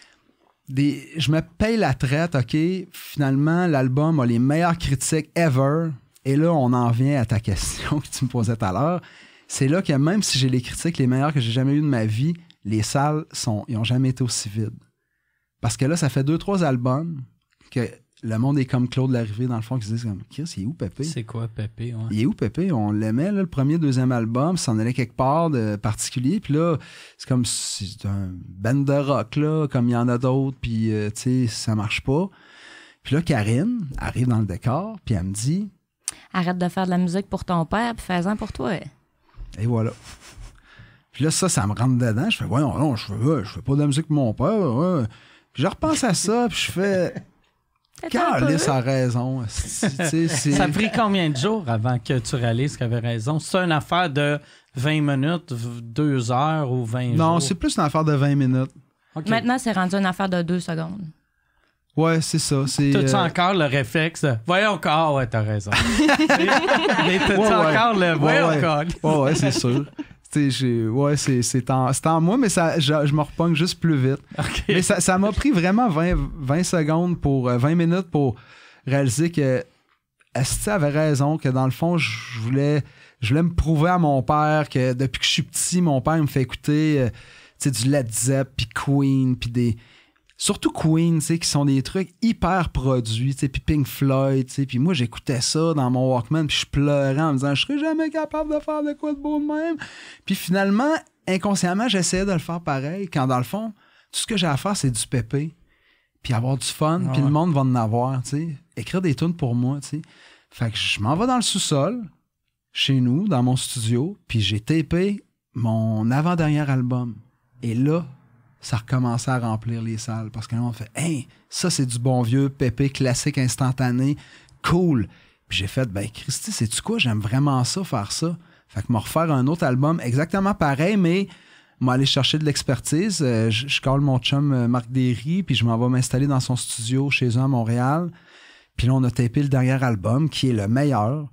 Je me paye la traite, OK? Finalement, l'album a les meilleures critiques ever. Et là, on en vient à ta question que tu me posais tout à l'heure. C'est là que même si j'ai les critiques les meilleures que j'ai jamais eues de ma vie, les salles, ils n'ont jamais été aussi vides. Parce que là, ça fait 2-3 albums que le monde est comme Claude Larrivée, dans le fond, qui se disent comme, Chris, il est où Pépé? C'est quoi Pépé? Ouais. Il est où Pépé? On l'aimait, là, le premier, 2e album, ça en allait quelque part de particulier. Puis là, c'est comme, c'est un band de rock, là, comme il y en a d'autres, puis, tu sais, ça marche pas. Puis là, Karine arrive dans le décor, puis elle me dit... Arrête de faire de la musique pour ton père, puis fais-en pour toi. Et voilà. Puis là, ça me rentre dedans. Je fais, ouais, non, je fais pas de la musique pour mon père. Ouais. Puis je repense à ça, puis je fais... Carlis a raison. Ça a pris combien de jours avant que tu réalises qu'il avait raison? C'est une affaire de 20 minutes, 2 heures ou 20 jours? Non, c'est plus une affaire de 20 minutes. Okay. Maintenant, c'est rendu une affaire de 2 secondes. Ouais, c'est ça. T'as-tu encore le réflexe de... Voyons encore, ouais, t'as raison. Mais t'as-tu encore le... Voyons encore. Ouais, c'est sûr. C'est en moi, mais je me repogne juste plus vite. Okay. Mais ça m'a pris vraiment 20 secondes 20 minutes pour réaliser que Asti avait raison, que dans le fond, je voulais me prouver à mon père que depuis que je suis petit, mon père me fait écouter du Led Zepp, puis Queen, puis des... Surtout Queen, tu sais, qui sont des trucs hyper produits, tu sais, puis Pink Floyd, tu sais, puis moi, j'écoutais ça dans mon Walkman, puis je pleurais en me disant, je serais jamais capable de faire de quoi de beau de même. Puis finalement, inconsciemment, j'essayais de le faire pareil, quand dans le fond, tout ce que j'ai à faire, c'est du pépé, puis avoir du fun, puis le monde va en avoir, tu sais. Écrire des tunes pour moi, tu sais. Fait que je m'en vais dans le sous-sol, chez nous, dans mon studio, puis j'ai tapé mon avant-dernier album. Et là, ça recommençait à remplir les salles. Parce que là, on fait « Hey, ça, c'est du bon vieux pépé classique instantané. Cool! » Puis j'ai fait « Ben, Christy, sais-tu quoi? J'aime vraiment ça, faire ça. » Fait que me refaire un autre album exactement pareil, mais m'aller chercher de l'expertise. Je colle mon chum Marc Derry, puis je m'en vais m'installer dans son studio chez eux à Montréal. Puis là, on a tapé le dernier album, qui est le meilleur.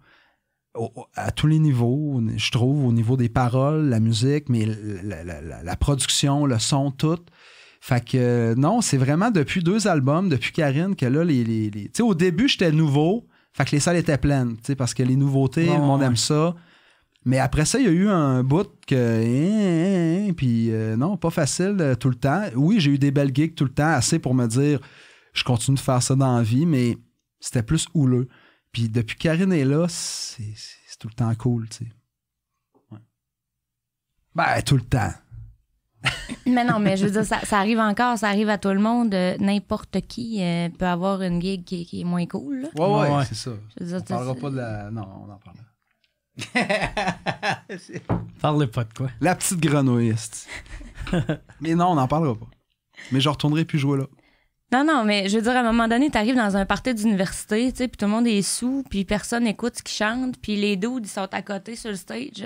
À tous les niveaux, je trouve, au niveau des paroles, la musique, mais la production, le son, tout. Fait que non, c'est vraiment depuis 2 albums, depuis Karine, que là, tu sais, au début, j'étais nouveau, fait que les salles étaient pleines, tu sais, parce que les nouveautés, le monde aime ça. Mais après ça, il y a eu un bout que... Puis non, pas facile tout le temps. Oui, j'ai eu des belles gigs tout le temps, assez pour me dire, je continue de faire ça dans la vie, mais c'était plus houleux. Puis depuis que Karine est là, c'est tout le temps cool, tu sais. Ouais. Ben, tout le temps. Mais non, mais je veux dire, ça arrive encore, ça arrive à tout le monde. N'importe qui peut avoir une gig qui est moins cool. Là. Ouais, c'est ça. On parlera pas de la... Non, on en parlera. Parle pas de quoi? La petite grenouille. Mais non, on n'en parlera pas. Mais je retournerai plus jouer là. Non, mais je veux dire, à un moment donné, t'arrives dans un party d'université, tu sais, puis tout le monde est sous, puis personne écoute ce qu'ils chantent, puis les dudes, ils sont à côté sur le stage.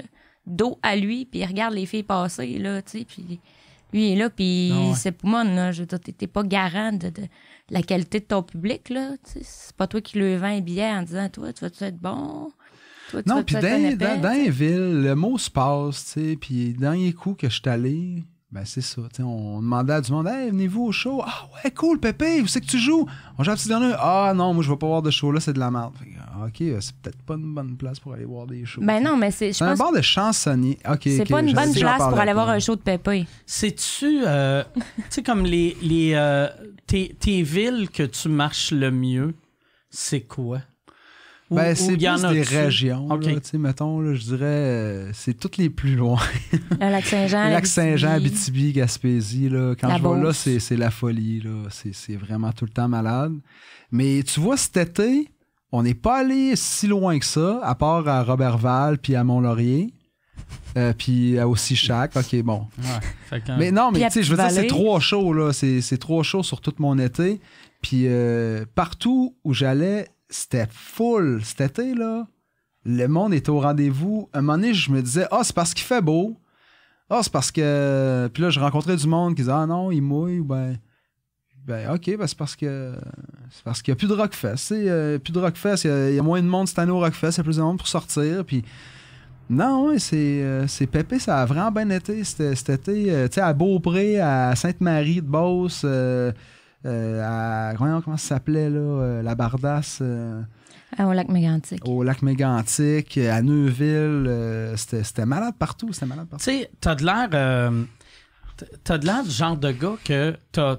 dos à lui, puis il regarde les filles passer, là, tu sais, puis lui, il est là, puis c'est pour moi, là, t'es pas garant de la qualité de ton public, là, tu sais, c'est pas toi qui le vends les billets en disant, toi, tu vas-tu être bon? Toi, tu non, puis dans les villes, le mot se passe, tu sais, puis dans les coups que je suis allé, ben c'est ça, tu sais, on demandait à du monde, hey, venez-vous au show? Ah ouais, cool, Pépé, où c'est que tu joues? On joue à Petit Dernier. Ah non, moi je vais pas voir de show là, c'est de la merde. OK, c'est peut-être pas une bonne place pour aller voir des shows. Ben non, mais c'est un bar de chansonnier. OK, c'est pas une bonne place pour aller voir un show de Pépé. C'est-tu, tu sais, comme tes villes que tu marches le mieux, c'est quoi? Ben, c'est plus des régions. Okay. Là, mettons, là, je dirais, c'est toutes les plus loin. Le Lac-Saint-Jean, Lac-Saint-Jean, Abitibi, Gaspésie. Là, quand je vais là, c'est la folie. Là. C'est vraiment tout le temps malade. Mais tu vois, cet été, on n'est pas allé si loin que ça, à part à Robertval puis à Mont-Laurier. Puis à Aussi-Chac. OK, bon. Ouais, mais non, mais tu sais, je veux dire, c'est 3 shows. Là. C'est 3 shows sur tout mon été. Puis partout où j'allais, c'était full cet été, là. Le monde était au rendez-vous. À un moment donné, je me disais, c'est parce qu'il fait beau. C'est parce que... Puis là, je rencontrais du monde qui disait, non, il mouille. Ou ben OK, c'est parce que... C'est parce qu'il n'y a plus de Rockfest. Plus de Rockfest. Il y a moins de monde cette année au Rockfest. Il y a plus de monde pour sortir. Puis... Non, ouais, c'est Pépé, ça a vraiment bien été cet été. Tu sais, à Beaupré, à Sainte-Marie-de-Beauce... comment ça s'appelait, là? La Bardasse. Au Lac-Mégantic. Au Lac-Mégantic, à Neuville. C'était malade partout. Tu sais, t'as de l'air du genre de gars que t'as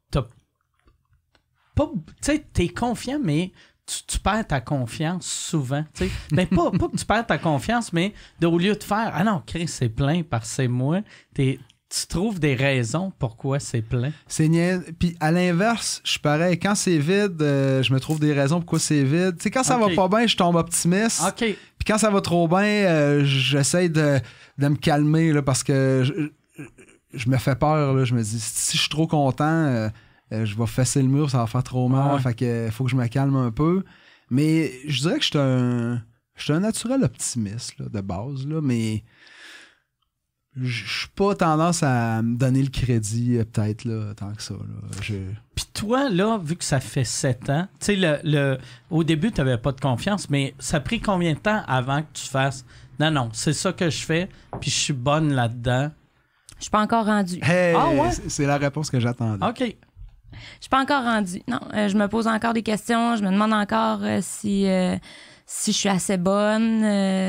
pas... Tu sais, t'es confiant, mais tu perds ta confiance souvent. Ben, pas que tu perds ta confiance, mais au lieu de faire « Ah non, Chris, c'est plein parce que c'est moi », tu trouves des raisons pourquoi c'est plein. C'est niaise. Puis à l'inverse, je suis pareil. Quand c'est vide, je me trouve des raisons pourquoi c'est vide. Tu sais, quand ça va pas bien, je tombe optimiste. Puis quand ça va trop bien, j'essaie de me calmer là, parce que je me fais peur. Là. Je me dis, si je suis trop content, je vais fesser le mur, ça va faire trop mal. Fait que faut que je me calme un peu. Mais je dirais que je suis un naturel optimiste là, de base, là, mais... Je suis pas tendance à me donner le crédit, peut-être, là, tant que ça. Puis toi, là, vu que ça fait 7 ans, tu sais, au début, tu n'avais pas de confiance, mais ça a pris combien de temps avant que tu fasses « Non, c'est ça que je fais, puis je suis bonne là-dedans. » Je suis pas encore rendue. Hey, c'est la réponse que j'attendais. OK. Je suis pas encore rendue. Non, je me pose encore des questions. Je me demande encore si je suis assez bonne,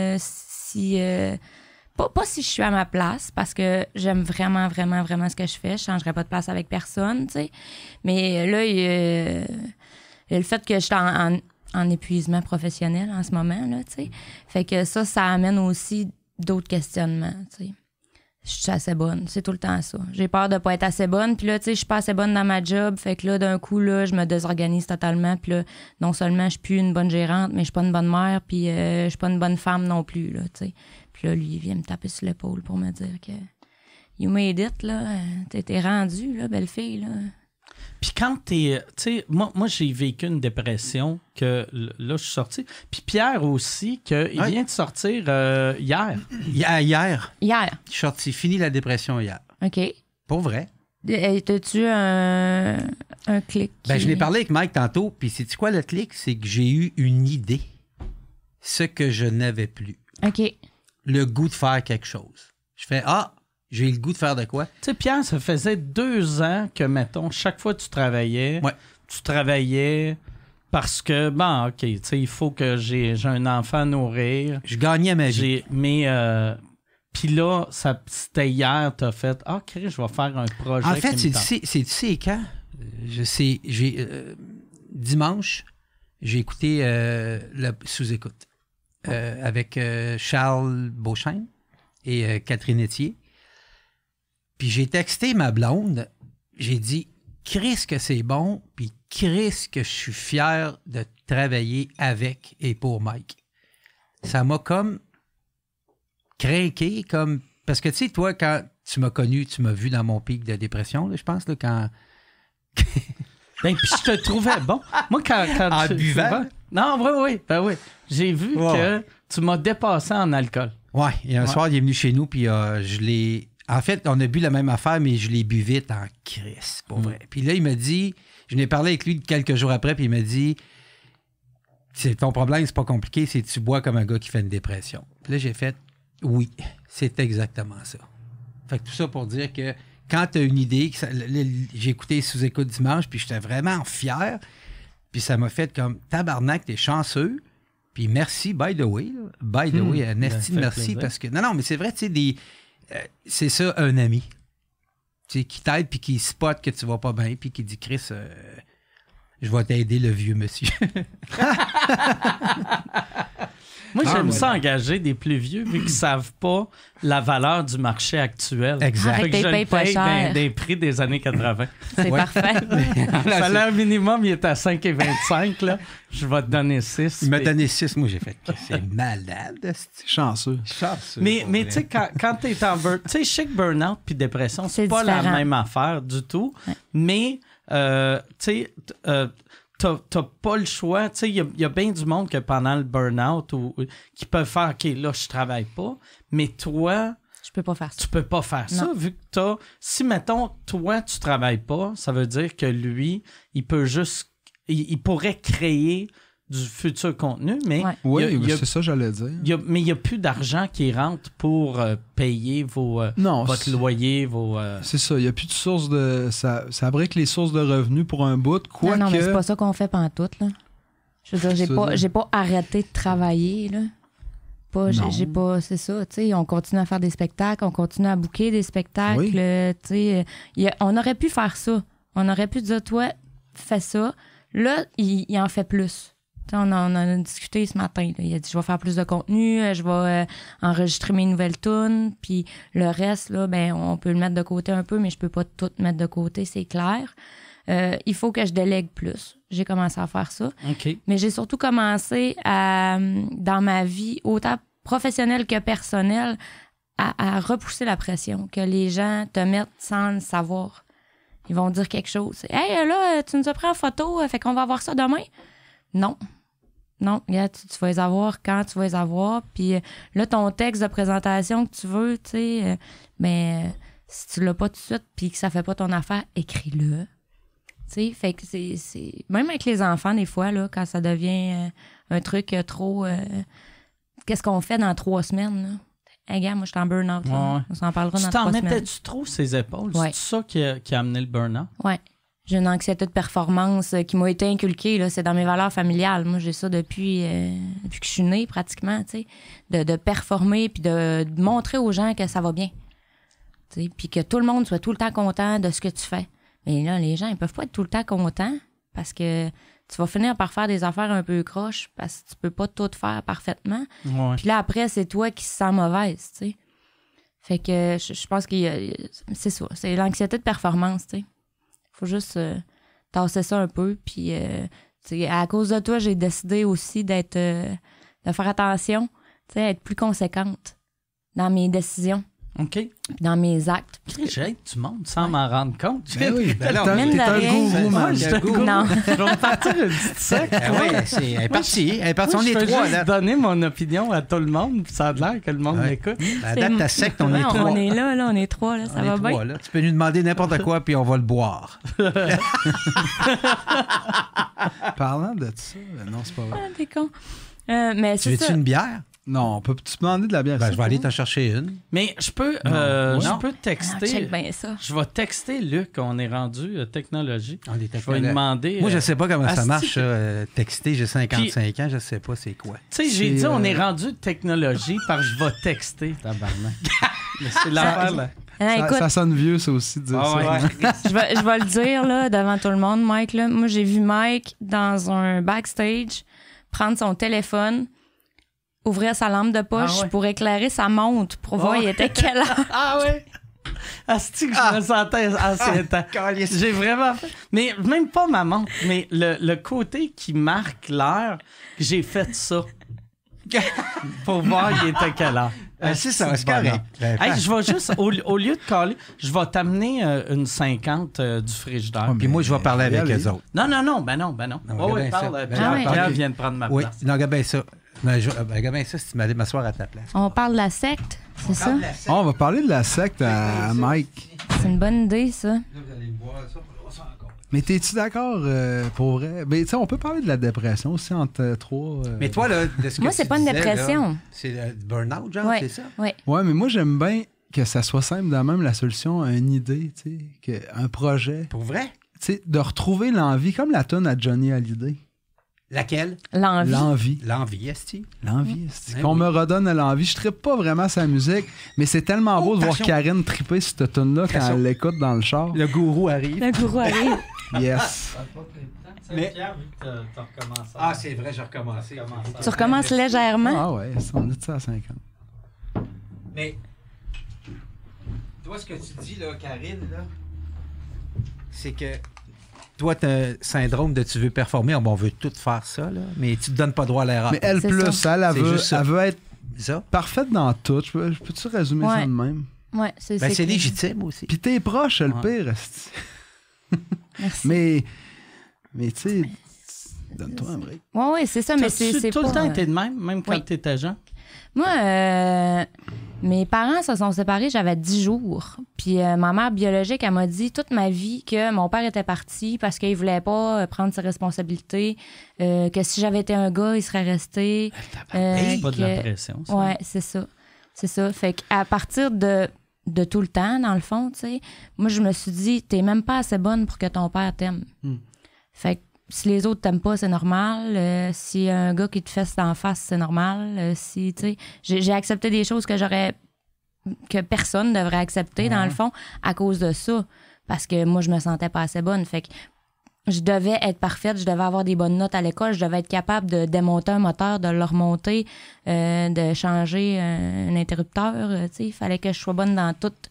Pas si je suis à ma place, parce que j'aime vraiment, vraiment, vraiment ce que je fais. Je changerais pas de place avec personne, tu sais. Mais là, il y a le fait que je suis en épuisement professionnel en ce moment, là, tu sais. Fait que ça amène aussi d'autres questionnements, tu sais. Je suis assez bonne, c'est tout le temps ça. J'ai peur de pas être assez bonne, puis là, tu sais, je suis pas assez bonne dans ma job. Fait que là, d'un coup, là, je me désorganise totalement. Puis là, non seulement je suis plus une bonne gérante, mais je suis pas une bonne mère, puis je suis pas une bonne femme non plus, là, tu sais. Puis là, lui, il vient me taper sur l'épaule pour me dire que you made it, là, t'es rendu, là, belle fille, là. Puis quand t'es... Tu sais, moi, j'ai vécu une dépression que là, je suis sorti. Puis Pierre aussi, il vient de sortir hier. Hier. Hier. Je suis sorti. Fini la dépression hier. OK. Pour vrai. T'as-tu un clic? Ben, je l'ai parlé avec Mike tantôt, puis c'est quoi le clic? C'est que j'ai eu une idée. Ce que je n'avais plus. OK. Le goût de faire quelque chose. Je fais, j'ai le goût de faire de quoi? Tu sais, Pierre, ça faisait 2 ans que, mettons, chaque fois que tu travaillais, parce que, bon, OK, tu sais, il faut que j'ai un enfant à nourrir. Je gagnais ma vie. Mais, puis là, c'était hier, t'as fait, Chris, je vais faire un projet. En fait, tu sais quand? Dimanche, j'ai écouté le sous-écoute avec Charles Beauchesne et Catherine Etier. Puis j'ai texté ma blonde, j'ai dit « Chris que c'est bon, puis Chris que je suis fier de travailler avec et pour Mike. » Ça m'a comme craqué, comme... Parce que tu sais, toi, quand tu m'as connu, tu m'as vu dans mon pic de dépression, là, je pense, là, quand... Ben, puis je te trouvais bon. Moi, quand en tu... buvant? Non, oui. Ben oui. J'ai vu que tu m'as dépassé en alcool. Ouais, et un soir, il est venu chez nous, puis je l'ai... En fait, on a bu la même affaire, mais je l'ai bu vite en crise, pour vrai. Puis là, il m'a dit... Je n'ai parlé avec lui quelques jours après, puis il m'a dit... Ton problème, c'est pas compliqué, c'est que tu bois comme un gars qui fait une dépression. Puis là, j'ai fait... Oui, c'est exactement ça. Fait que tout ça pour dire que quand tu as une idée... j'ai écouté Sous-écoute dimanche, puis j'étais vraiment fier. Puis ça m'a fait comme... Tabarnak, t'es chanceux. Puis merci, by the way. By the way, un esti de merci, plaisir. Parce que... Non, mais c'est vrai, tu sais, c'est ça, un ami. Tu sais, qui t'aide, puis qui spot que tu vas pas bien, puis qui dit, Chris, je vais t'aider, le vieux monsieur. Moi, j'aime ça engager des plus vieux, vu qu'ils savent pas la valeur du marché actuel. Exact. Fait que je le paye des prix des années 80. C'est parfait. Le salaire minimum, il est à 5,25 là. Je vais te donner 6. Il m'a donné 6. Moi, j'ai fait que c'est malade. Chanceux. Mais tu sais, quand tu es en burn... Tu sais, je sais que burn-out puis dépression, c'est pas différent. La même affaire du tout. Ouais. Mais, tu sais... T'as pas le choix. Tu sais, il y a bien du monde que pendant le burn-out qui peuvent faire « OK, là, je travaille pas », mais toi... Je peux pas faire ça. Tu peux pas faire ça, vu que si, mettons, toi, tu travailles pas, ça veut dire que lui, il peut juste... Il pourrait créer du futur contenu, mais... Ouais. Oui, c'est ça, j'allais dire. Mais il n'y a plus d'argent qui rentre pour payer votre loyer, C'est ça, il n'y a plus de source de... Ça brique les sources de revenus pour un bout, Non, mais c'est pas ça qu'on fait pantoute, là. Je veux dire, j'ai pas arrêté de travailler, là. J'ai pas... C'est ça, tu sais, on continue à faire des spectacles, on continue à booker des spectacles, tu sais. On aurait pu faire ça. On aurait pu dire, toi, fais ça. Là, il en fait plus. On en a discuté ce matin. Là. Il a dit, je vais faire plus de contenu, je vais enregistrer mes nouvelles tunes, puis le reste, là, ben, on peut le mettre de côté un peu, mais je peux pas tout mettre de côté, c'est clair. Il faut que je délègue plus. J'ai commencé à faire ça. Okay. Mais j'ai surtout commencé dans ma vie, autant professionnelle que personnelle, à repousser la pression, que les gens te mettent sans le savoir. Ils vont dire quelque chose. « Hey, là, tu nous as pris en photo, fait qu'on va avoir ça demain? » Non. Non, regarde, tu vas les avoir quand tu vas les avoir. Puis là, ton texte de présentation que tu veux, tu sais, si tu l'as pas tout de suite puis que ça fait pas ton affaire, écris-le. Tu sais, fait que c'est... Même avec les enfants, des fois, là, quand ça devient un truc trop... qu'est-ce qu'on fait dans 3 semaines, là? Hey, gars, moi, je suis en burn-out. On s'en parlera dans 3 semaines. Tu t'en mettais-tu trop ses épaules? Ouais. C'est ça qui a amené le burn-out? Oui. J'ai une anxiété de performance qui m'a été inculquée. Là. C'est dans mes valeurs familiales. Moi, j'ai ça depuis que je suis née, pratiquement, tu sais, de performer puis de montrer aux gens que ça va bien. Tu sais, puis que tout le monde soit tout le temps content de ce que tu fais. Mais là, les gens, ils peuvent pas être tout le temps contents parce que tu vas finir par faire des affaires un peu croches parce que tu peux pas tout faire parfaitement. Ouais. Puis là, après, c'est toi qui se sens mauvaise, tu sais. Fait que je pense que c'est ça. C'est l'anxiété de performance, tu sais. Faut juste tasser ça un peu. Puis, à cause de toi, j'ai décidé aussi de faire attention, être plus conséquente dans mes décisions. OK. Puis dans mes actes. J'aide du monde sans m'en rendre compte. Ben oui, ben là, t'es un gourou, man. Non. Je vais me partir une petite secte. Elle est partie. On est 3. Je vais donner mon opinion à tout le monde. Ça a l'air que le monde m'écoute. À date, ta secte, on est 3. On est là, on est 3. Là, ça va bien. Là. Tu peux nous demander n'importe quoi, puis on va le boire. Parlant de ça, non, c'est pas vrai. Ah, t'es con. Mais tu veux-tu une bière? Non, peux-tu demander de la bière? Ben, je vais aller t'en chercher une. Mais je peux texter. Check bien ça. Je vais texter Luc, on est rendu technologie. On est je vais lui demander. Moi, je sais pas comment ça marche, texter. J'ai 55 ans, je sais pas c'est quoi. Tu sais, j'ai dit on est rendu technologie parce que je vais texter, tabarnak. C'est l'affaire, là. Ça sonne vieux, ça aussi, de dire ça. Ouais. je vais le dire là, devant tout le monde, Mike. Là. Moi, j'ai vu Mike dans un backstage prendre son téléphone, ouvrir sa lampe de poche pour éclairer sa montre, pour voir il était quelle heure. Ah ouais? Asti que je me sentais ancien temps. J'ai vraiment fait... Mais même pas ma montre, mais le côté qui marque l'heure, j'ai fait ça. Pour voir il était quelle heure. C'est ça, c'est correct. Hey, je vais juste, au lieu de caler, je vais t'amener une 50 du frigidaire. Puis moi, je vais parler avec eux autres. Non. Oui, parle. Pierre vient de prendre ma place. Oui, non, regarde bien ça. Regarde bien ça si tu m'allais m'asseoir à ta place. On parle de la secte, c'est ça? On va parler de la secte à Mike. C'est une bonne idée, ça. Là, vous allez boire ça pour le encore. Mais t'es-tu d'accord pour vrai? Ben, tu sais, on peut parler de la dépression aussi entre trois. Mais toi, là, de ce que Moi, tu c'est pas une disais, dépression. là, c'est le burn-out, genre, Ouais. c'est ça? Oui. Ouais, mais moi, j'aime bien que ça soit simple de même la solution à une idée, tu sais, un projet. Pour vrai? Tu sais, de retrouver l'envie, comme la tonne à Johnny Hallyday. Laquelle? L'envie. L'envie, esti. L'envie. Ben Qu'on oui. me redonne l'envie. Je trippe pas vraiment sa musique, mais c'est tellement beau de voir attention. Karine triper cette tune-là quand Attention. elle l'écoute dans le char. Le gourou arrive. Le gourou arrive. Yes. Mais- Pierre, vu que t'as recommencé. Ah, c'est vrai, j'ai recommencé. Tu recommences légèrement. Ah ouais, on est de ça à 50. Mais, toi, ce que tu dis, là, Karine, là, c'est que toi, t'as un syndrome de tu veux performer. On veut tout faire ça, là, mais tu te donnes pas droit à l'erreur. Mais elle C'est plus, ça. elle C'est veut, juste ça. elle veut être Ça? parfaite dans tout. Je peux-tu résumer Ouais. ça de même? Ouais, c'est Ben, c'est clair. légitime aussi. Puis t'es proche, le Ouais. pire. esti. Merci. Mais tu sais, donne-toi un break. Oui, c'est ça, mais c'est tout pas... le temps été de même quand oui. t'étais jeune? Moi, mes parents se sont séparés, j'avais 10 jours. Puis ma mère biologique, elle m'a dit toute ma vie que mon père était parti parce qu'il voulait pas prendre ses responsabilités, que si j'avais été un gars, il serait resté. C'est pas de la que- pression, ça. Ouais, c'est ça. C'est ça. Fait qu'à partir de tout le temps, dans le fond, tu sais, moi, je me suis dit, t'es même pas assez bonne pour que ton père t'aime. Fait que si les autres t'aiment pas, c'est normal. Si un gars qui te fesse d'en face, c'est normal. Si, tu sais, j'ai accepté des choses que personne devrait accepter, dans le fond, à cause de ça. Parce que moi, je me sentais pas assez bonne. Fait que je devais être parfaite, je devais avoir des bonnes notes à l'école, je devais être capable de démonter un moteur, de le remonter, de changer un interrupteur. Tu sais, il fallait que je sois bonne dans tout.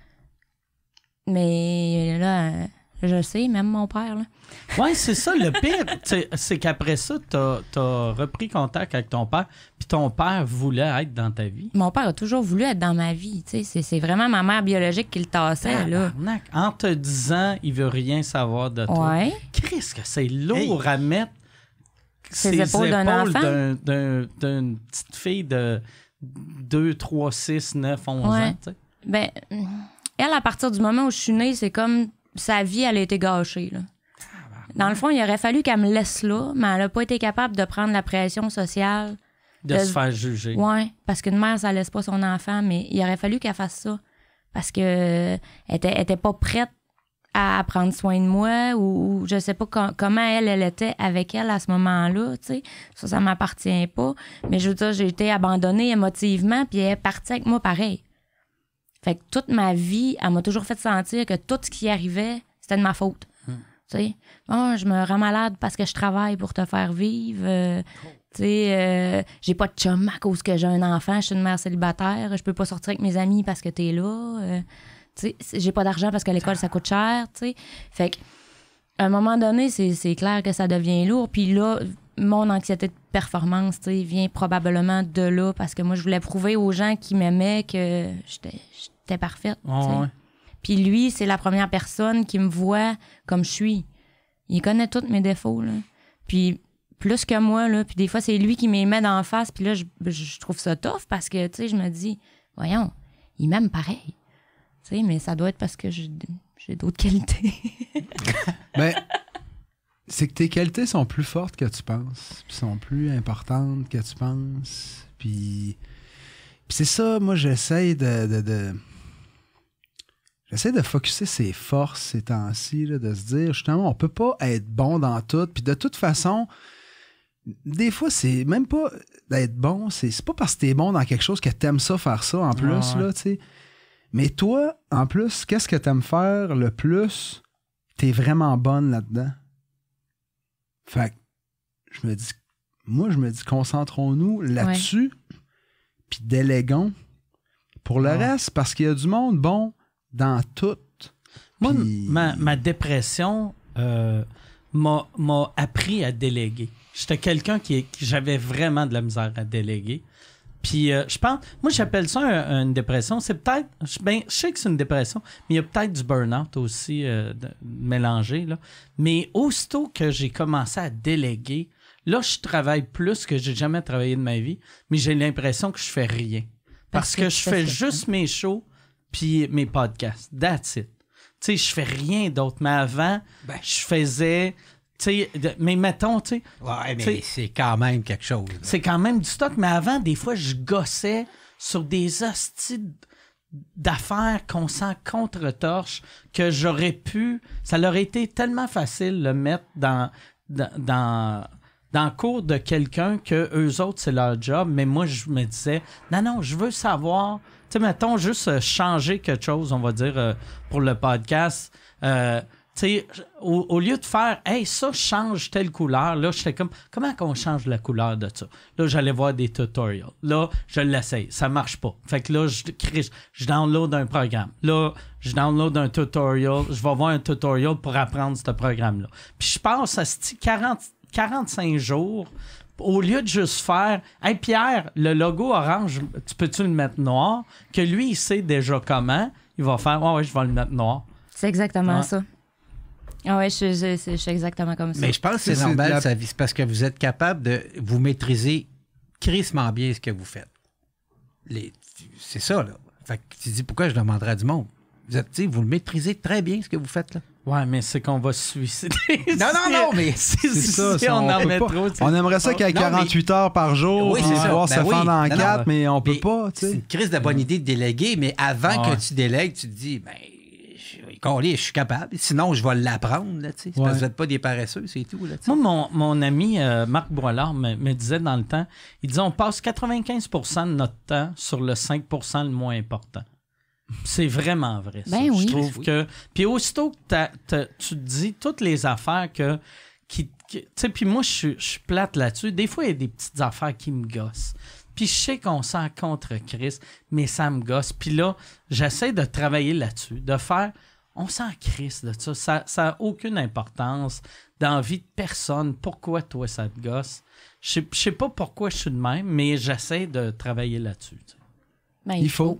Mais là, je le sais, même mon père, là. Ouais, c'est ça. Le pire, c'est qu'après ça, t'as repris contact avec ton père, puis ton père voulait être dans ta vie. Mon père a toujours voulu être dans ma vie. Tu sais, c'est vraiment ma mère biologique qui le tassait, là. Tabarnak. En te disant, il veut rien savoir de toi. Ouais. Chris, que c'est lourd à mettre Ses épaules d'un enfant. d'une petite fille de 2, 3, 6, 9, 11 Ouais. ans. Tu sais. Ben, elle, à partir du moment où je suis née, c'est comme sa vie, elle a été gâchée, là. Dans le fond, il aurait fallu qu'elle me laisse là, mais elle n'a pas été capable de prendre la pression sociale. De se faire juger. Ouais, parce qu'une mère, ça laisse pas son enfant, mais il aurait fallu qu'elle fasse ça. Parce que elle était pas prête à prendre soin de moi ou je sais pas comment elle était avec elle à ce moment-là, tu sais. Ça m'appartient pas. Mais je veux dire, j'ai été abandonnée émotivement, puis elle est partie avec moi pareil. Fait que toute ma vie, elle m'a toujours fait sentir que tout ce qui arrivait, c'était de ma faute. Tu sais, oh, je me rends malade parce que je travaille pour te faire vivre. Tu sais, j'ai pas de chum à cause que j'ai un enfant, je suis une mère célibataire, je peux pas sortir avec mes amis parce que t'es là. Tu sais, j'ai pas d'argent parce que l'école, ça coûte cher, tu sais. Fait que, à un moment donné, c'est clair que ça devient lourd. Puis là, mon anxiété de performance, tu sais, vient probablement de là parce que moi, je voulais prouver aux gens qui m'aimaient que j'étais parfaite. tu sais. Ouais. Puis lui, c'est la première personne qui me voit comme je suis. Il connaît tous mes défauts, là. Puis plus que moi, là. Puis des fois, c'est lui qui me les met d'en face. Puis là, je trouve ça tough parce que, tu sais, je me dis, voyons, il m'aime pareil. Tu sais, mais ça doit être parce que j'ai d'autres qualités. Ben, c'est que tes qualités sont plus fortes que tu penses, puis sont plus importantes que tu penses. Puis c'est ça, moi, j'essaie J'essaie de focusser ses forces ces temps-ci, là, de se dire, justement, on peut pas être bon dans tout. Puis de toute façon, des fois, c'est même pas d'être bon, c'est pas parce que t'es bon dans quelque chose que t'aimes ça, faire ça en plus, ouais. là, tu sais. Mais toi, en plus, qu'est-ce que t'aimes faire le plus? T'es vraiment bonne là-dedans. Fait que, je me dis, concentrons-nous là-dessus, puis déléguons pour le reste, parce qu'il y a du monde bon dans tout. Moi, Puis- ma dépression m'a appris à déléguer. J'étais quelqu'un qui j'avais vraiment de la misère à déléguer. Puis je pense, moi j'appelle ça une dépression. C'est peut-être, je sais que c'est une dépression, mais il y a peut-être du burn-out aussi mélangé. Là. Mais aussitôt que j'ai commencé à déléguer, là je travaille plus que j'ai jamais travaillé de ma vie, mais j'ai l'impression que je fais rien. Parce que je fais juste mes shows puis mes podcasts. That's it. Tu sais, je fais rien d'autre. Mais avant, je faisais... mais mettons, tu sais... Ouais, mais c'est quand même quelque chose. Là. C'est quand même du stock, mais avant, des fois, je gossais sur des hosties d'affaires qu'on sent contre-torche que j'aurais pu... Ça leur aurait été tellement facile de le mettre dans le cours de quelqu'un que eux autres, c'est leur job. Mais moi, je me disais, non, je veux savoir... Tu sais, mettons, juste changer quelque chose, on va dire, pour le podcast... T'sais, au lieu de faire « Hey, ça change telle couleur », là, j'étais comme « Comment qu'on change la couleur de ça? » Là, j'allais voir des tutorials. Là, je l'essaye. Ça marche pas. Fait que là, je download un programme. Là, je download un tutorial. Je vais voir un tutorial pour apprendre ce programme-là. Puis je passe à 45 jours au lieu de juste faire « Hey, Pierre, le logo orange, tu peux-tu le mettre noir? » Que lui, il sait déjà comment. Il va faire « Ouais, je vais le mettre noir. » C'est exactement ça. Ah ouais, je suis exactement comme ça. Mais je pense que c'est normal, c'est parce que vous êtes capable de vous maîtriser crissement bien ce que vous faites. C'est ça, là. Fait que tu dis, pourquoi je demanderais à du monde? Vous le maîtrisez très bien, ce que vous faites, là. Ouais, mais c'est qu'on va se suicider. Non, mais c'est ça. On en met trop. On aimerait ça qu'il y ait 48 heures par jour, pouvoir se fendre en 4, mais on peut pas. C'est une crise de bonne idée de déléguer, mais avant que tu délègues, tu te dis, je suis capable. Sinon, je vais l'apprendre. Là, parce que vous n'êtes pas des paresseux, c'est tout. Là, moi, mon ami Marc Boilard me disait dans le temps, il disait on passe 95% de notre temps sur le 5% le moins important. C'est vraiment vrai. Ça. Ben oui. Je trouve que... Puis aussitôt que tu te dis toutes les affaires tu sais, puis moi, je suis plate là-dessus. Des fois, il y a des petites affaires qui me gossent. Puis je sais qu'on s'en contre Chris, mais ça me gosse. Puis là, j'essaie de travailler là-dessus, de faire... On s'en crisse de ça. Ça n'a aucune importance dans la vie de personne. Pourquoi toi, ça te gosse? Je sais pas pourquoi je suis de même, mais j'essaie de travailler là-dessus. Tu sais. Ben, il faut.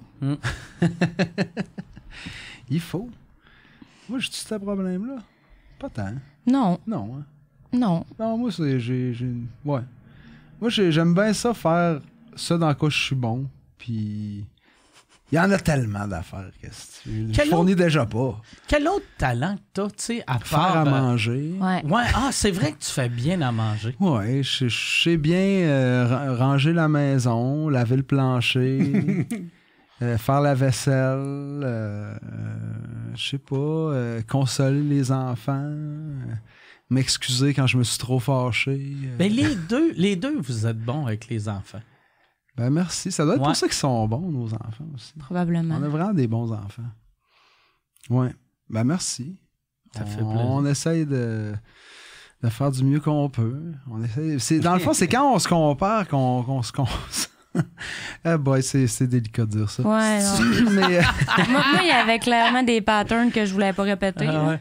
Il faut. Moi, j'ai-tu ce problème-là? Pas tant. Non. Non, hein? Non. Non, moi, ouais. Moi, j'aime bien ça, faire ça dans quoi je suis bon. Puis... Il y en a tellement d'affaires que je fournis déjà pas. Quel autre talent que t'as, tu sais, à faire à manger? Ouais. C'est vrai que tu fais bien à manger. Ouais, je sais bien ranger la maison, laver le plancher, faire la vaisselle, je sais pas, consoler les enfants, m'excuser quand je me suis trop fâché. Ben les deux, vous êtes bons avec les enfants. Ben merci. Ça doit être pour ça qu'ils sont bons, nos enfants aussi. Probablement. On a vraiment des bons enfants. Ouais. Ben merci. Ça fait plaisir. On essaye de faire du mieux qu'on peut. Dans le fond, c'est quand on se compare qu'on se c'est délicat de dire ça. Ouais, non. Mais, moi, il y avait clairement des patterns que je voulais pas répéter. Ben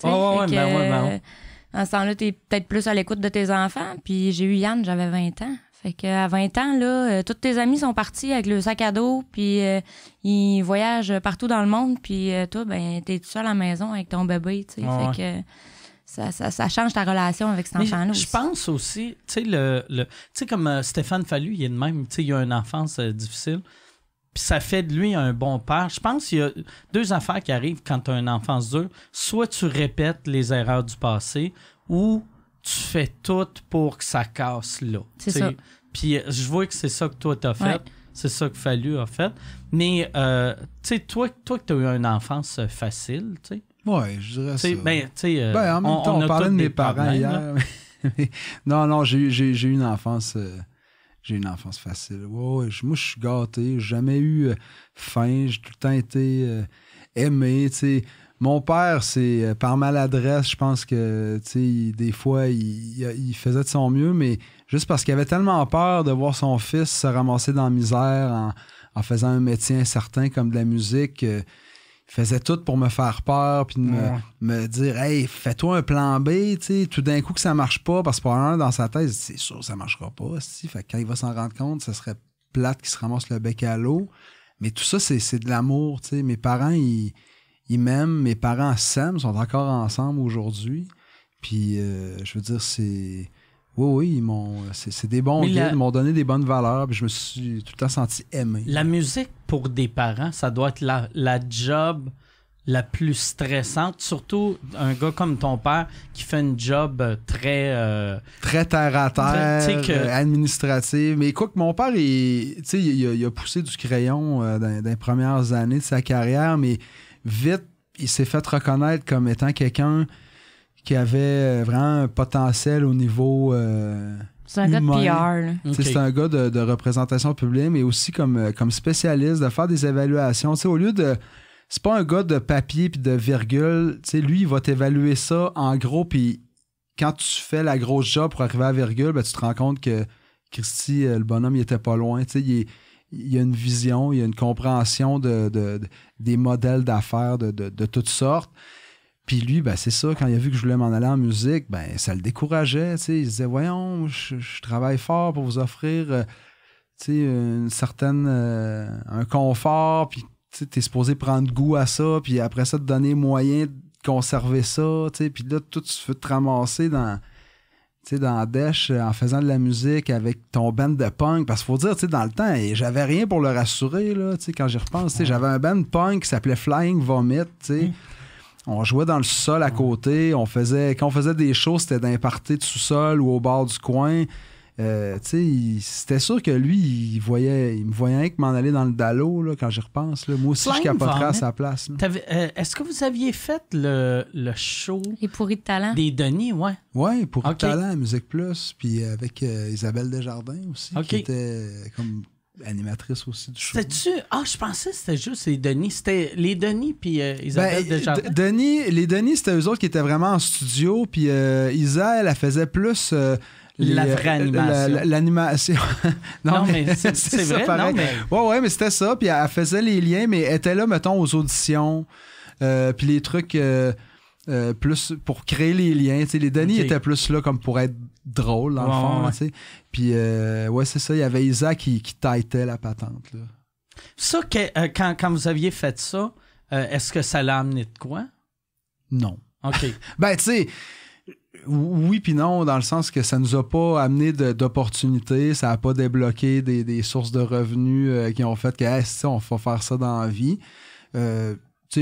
en ce temps-là, t'es peut-être plus à l'écoute de tes enfants. Puis j'ai eu Yann, j'avais 20 ans. Fait qu'à 20 ans, là, tous tes amis sont partis avec le sac à dos, puis ils voyagent partout dans le monde, puis toi, ben, t'es tout seul à la maison avec ton bébé, tu sais. Fait que ça change ta relation avec cet enfant-là aussi. Je pense aussi, tu sais, comme Stéphane Fallu, il est de même, tu sais, il a une enfance difficile, puis ça fait de lui un bon père. Je pense qu'il y a deux affaires qui arrivent quand tu as une enfance dure. Soit tu répètes les erreurs du passé, ou tu fais tout pour que ça casse là. C'est ça. Puis je vois que c'est ça que toi t'as fait. Ouais. C'est ça que Fallu a fait. Mais, tu sais, toi que t'as eu une enfance facile, tu sais. Oui, je dirais ça. En même temps, on parlait de mes parents hier. Non, j'ai eu une enfance... J'ai une enfance facile. Ouais, moi, je suis gâté. J'ai jamais eu faim. J'ai tout le temps été aimé, tu sais. Mon père, c'est par maladresse, je pense que, tu sais, des fois, il faisait de son mieux, mais juste parce qu'il avait tellement peur de voir son fils se ramasser dans la misère en faisant un métier incertain comme de la musique, il faisait tout pour me faire peur, puis de me dire « Hey, fais-toi un plan B, tu sais, tout d'un coup que ça marche pas, parce que pour un dans sa tête, c'est sûr ça marchera pas, si. Fait que quand il va s'en rendre compte, ça serait plate qui se ramasse le bec à l'eau. Mais tout ça, c'est de l'amour. T'sais. Mes parents, ils m'aiment. Mes parents s'aiment, sont encore ensemble aujourd'hui. Puis, je veux dire, c'est... Oui, c'est des bons guides, ils m'ont donné des bonnes valeurs, puis je me suis tout le temps senti aimé. La musique, pour des parents, ça doit être la job la plus stressante, surtout un gars comme ton père qui fait une job très... très terre-à-terre, administrative. Mais quoi que mon père, il a poussé du crayon dans les premières années de sa carrière, mais vite, il s'est fait reconnaître comme étant quelqu'un qui avait vraiment un potentiel au niveau c'est un humain. Gars de PR. Okay. C'est un gars de représentation publique, mais aussi comme spécialiste, de faire des évaluations. T'sais, au lieu de... C'est pas un gars de papier puis de virgule. T'sais, lui, il va t'évaluer ça en gros, puis quand tu fais la grosse job pour arriver à la virgule, ben, tu te rends compte que Christy, le bonhomme, il était pas loin. Il y a une vision, il y a une compréhension des modèles d'affaires de toutes sortes. Puis lui, ben, c'est ça, quand il a vu que je voulais m'en aller en musique, ben, ça le décourageait. Il se disait, voyons, je travaille fort pour vous offrir une certaine un confort, puis tu es supposé prendre goût à ça, puis après ça, te donner moyen de conserver ça. Puis là, tout tu veux te ramasser dans la dèche en faisant de la musique avec ton band de punk. Parce qu'il faut dire, dans le temps, j'avais rien pour le rassurer, là, quand j'y repense. J'avais un band punk qui s'appelait Flying Vomit, On jouait dans le sous-sol à côté. Quand on faisait des shows, c'était dans les parties de sous-sol ou au bord du coin. C'était sûr que lui, il me voyait rien que m'en aller dans le dallo là, quand j'y repense. Là. Moi aussi, je capoterais à sa place. Est-ce que vous aviez fait le show Les pourris de talent? Des Denis, ouais. Oui, Pourris de talent à Musique Plus. Puis avec Isabelle Desjardins aussi, qui était comme... animatrice aussi du show. C'était-tu... Ah, je pensais que c'était juste les Denis. C'était les Denis puis Isabelle Desjardins. Les Denis, c'était eux autres qui étaient vraiment en studio. Puis Isa, elle faisait plus... la vraie animation. L'animation. non, mais c'est vrai. Pareil. Non, mais... Ouais, mais c'était ça. Puis elle faisait les liens, mais elle était là, mettons, aux auditions. Puis les trucs... plus pour créer les liens. T'sais, les Denis étaient plus là comme pour être drôle, dans le fond. Ouais. Puis, c'est ça. Il y avait Isa qui tâtait la patente. Là. Ça, quand vous aviez fait ça, est-ce que ça l'a amené de quoi? Non. OK. Ben, tu sais, oui puis non, dans le sens que ça nous a pas amené d'opportunités. Ça a pas débloqué des sources de revenus qui ont fait que, on va faire ça dans la vie. Tu sais,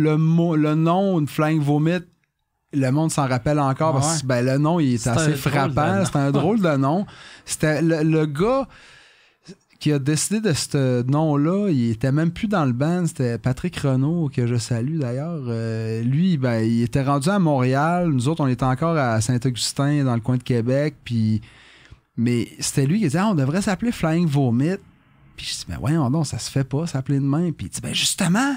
le nom, une Flying Vomit, le monde s'en rappelle encore parce que le nom, il est assez frappant. C'était un drôle de nom. C'était le gars qui a décidé de ce nom-là, il était même plus dans le band. C'était Patrick Renaud, que je salue d'ailleurs. Lui, il était rendu à Montréal. Nous autres, on était encore à Saint-Augustin, dans le coin de Québec. Mais c'était lui qui disait, on devrait s'appeler Flying Vomit. Puis je dis, mais voyons donc, ça se fait pas, s'appeler de même. Puis il dit, justement...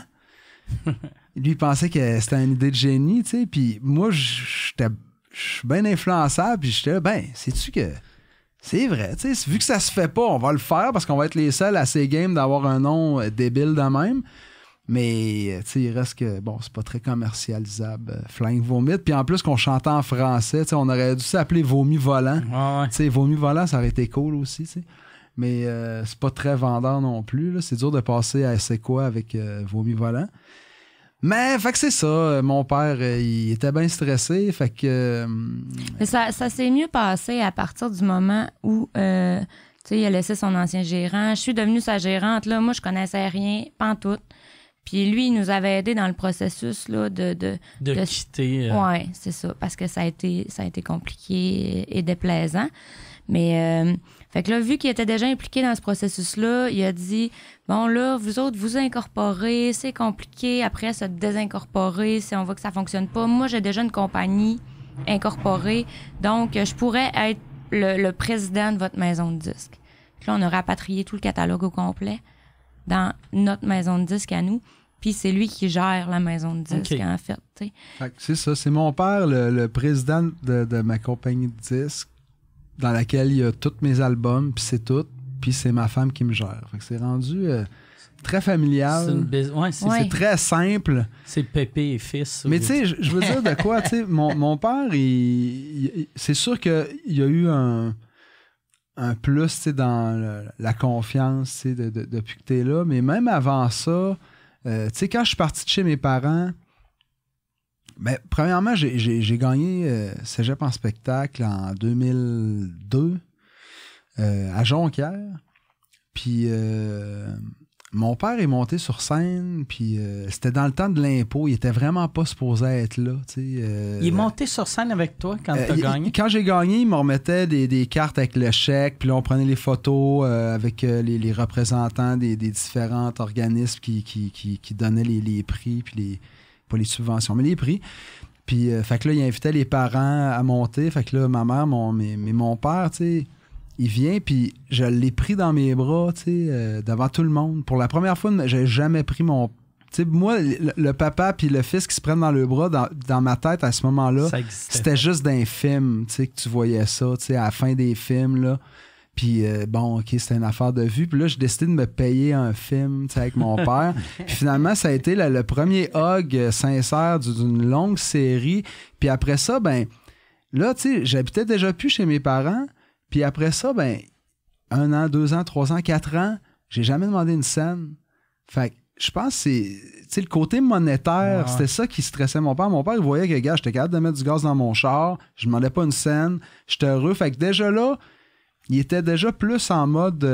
Lui, il pensait que c'était une idée de génie, tu sais. Puis moi, je suis bien influençable. Puis j'étais là, sais-tu que c'est vrai, tu sais. Vu que ça se fait pas, on va le faire parce qu'on va être les seuls assez game d'avoir un nom débile de même. Mais, tu sais, il reste que, c'est pas très commercialisable. Flying Vomit. Puis en plus qu'on chantait en français, tu sais, on aurait dû s'appeler Vomi Volant. Tu sais, Vomi Volant, ça aurait été cool aussi, tu sais. Mais c'est pas très vendeur non plus. Là. C'est dur de passer à C'est quoi avec Vomi Volant. Mais fait que c'est ça. Mon père, il était bien stressé. Fait que. Ça s'est mieux passé à partir du moment où il a laissé son ancien gérant. Je suis devenue sa gérante. Là. Moi, je connaissais rien, pantoute. Puis lui, il nous avait aidé dans le processus là, de quitter. Oui, c'est ça. Parce que ça a été compliqué et déplaisant. Mais fait que là, vu qu'il était déjà impliqué dans ce processus-là, il a dit bon là, vous autres, vous incorporez, c'est compliqué après se désincorporer si on voit que ça fonctionne pas. Moi, j'ai déjà une compagnie incorporée, donc je pourrais être le président de votre maison de disques. Puis là, on a rapatrié tout le catalogue au complet dans notre maison de disques à nous. Puis c'est lui qui gère la maison de disques, en fait. C'est ça, c'est mon père, le président de ma compagnie de disques, dans laquelle il y a tous mes albums, puis c'est tout, puis c'est ma femme qui me gère. Fait que c'est rendu très familial. C'est très simple. C'est pépé et fils. Mais tu sais, je veux dire de quoi, tu sais, mon père, c'est sûr qu'il y a eu un plus, tu sais, dans la confiance, tu sais, depuis que t'es là. Mais même avant ça, tu sais, quand je suis parti de chez mes parents, ben, premièrement, j'ai gagné Cégep en spectacle en 2002 à Jonquière. Puis mon père est monté sur scène, puis c'était dans le temps de l'impôt. Il était vraiment pas supposé être là. Il est monté sur scène avec toi quand tu as gagné? Quand j'ai gagné, il me remettait des cartes avec le chèque, puis là, on prenait les photos avec les représentants des différents organismes qui donnaient les prix, puis pas les subventions, mais les prix. Puis, fait que là, il invitait les parents à monter. Fait que là, ma mère, mon père, tu sais, il vient, puis je l'ai pris dans mes bras, tu sais, devant tout le monde. Pour la première fois, j'ai jamais pris mon... Tu sais, moi, le papa puis le fils qui se prennent dans le bras, dans ma tête, à ce moment-là, c'était juste d'un film, tu sais, que tu voyais ça, tu sais, à la fin des films, là. Puis, bon, OK, c'était une affaire de vue. Puis là, j'ai décidé de me payer un film, tu sais, avec mon père. Puis finalement, ça a été le premier hug sincère d'une longue série. Puis après ça, ben, là, tu sais, j'habitais déjà plus chez mes parents. Puis après ça, ben, 1 an, 2 ans, 3 ans, 4 ans, j'ai jamais demandé une scène. Fait que je pense que c'est, tu sais, le côté monétaire, c'était ça qui stressait mon père. Mon père, il voyait que, gars, j'étais capable de mettre du gaz dans mon char, je demandais pas une scène, j'étais heureux. Fait que déjà là, il était déjà plus en mode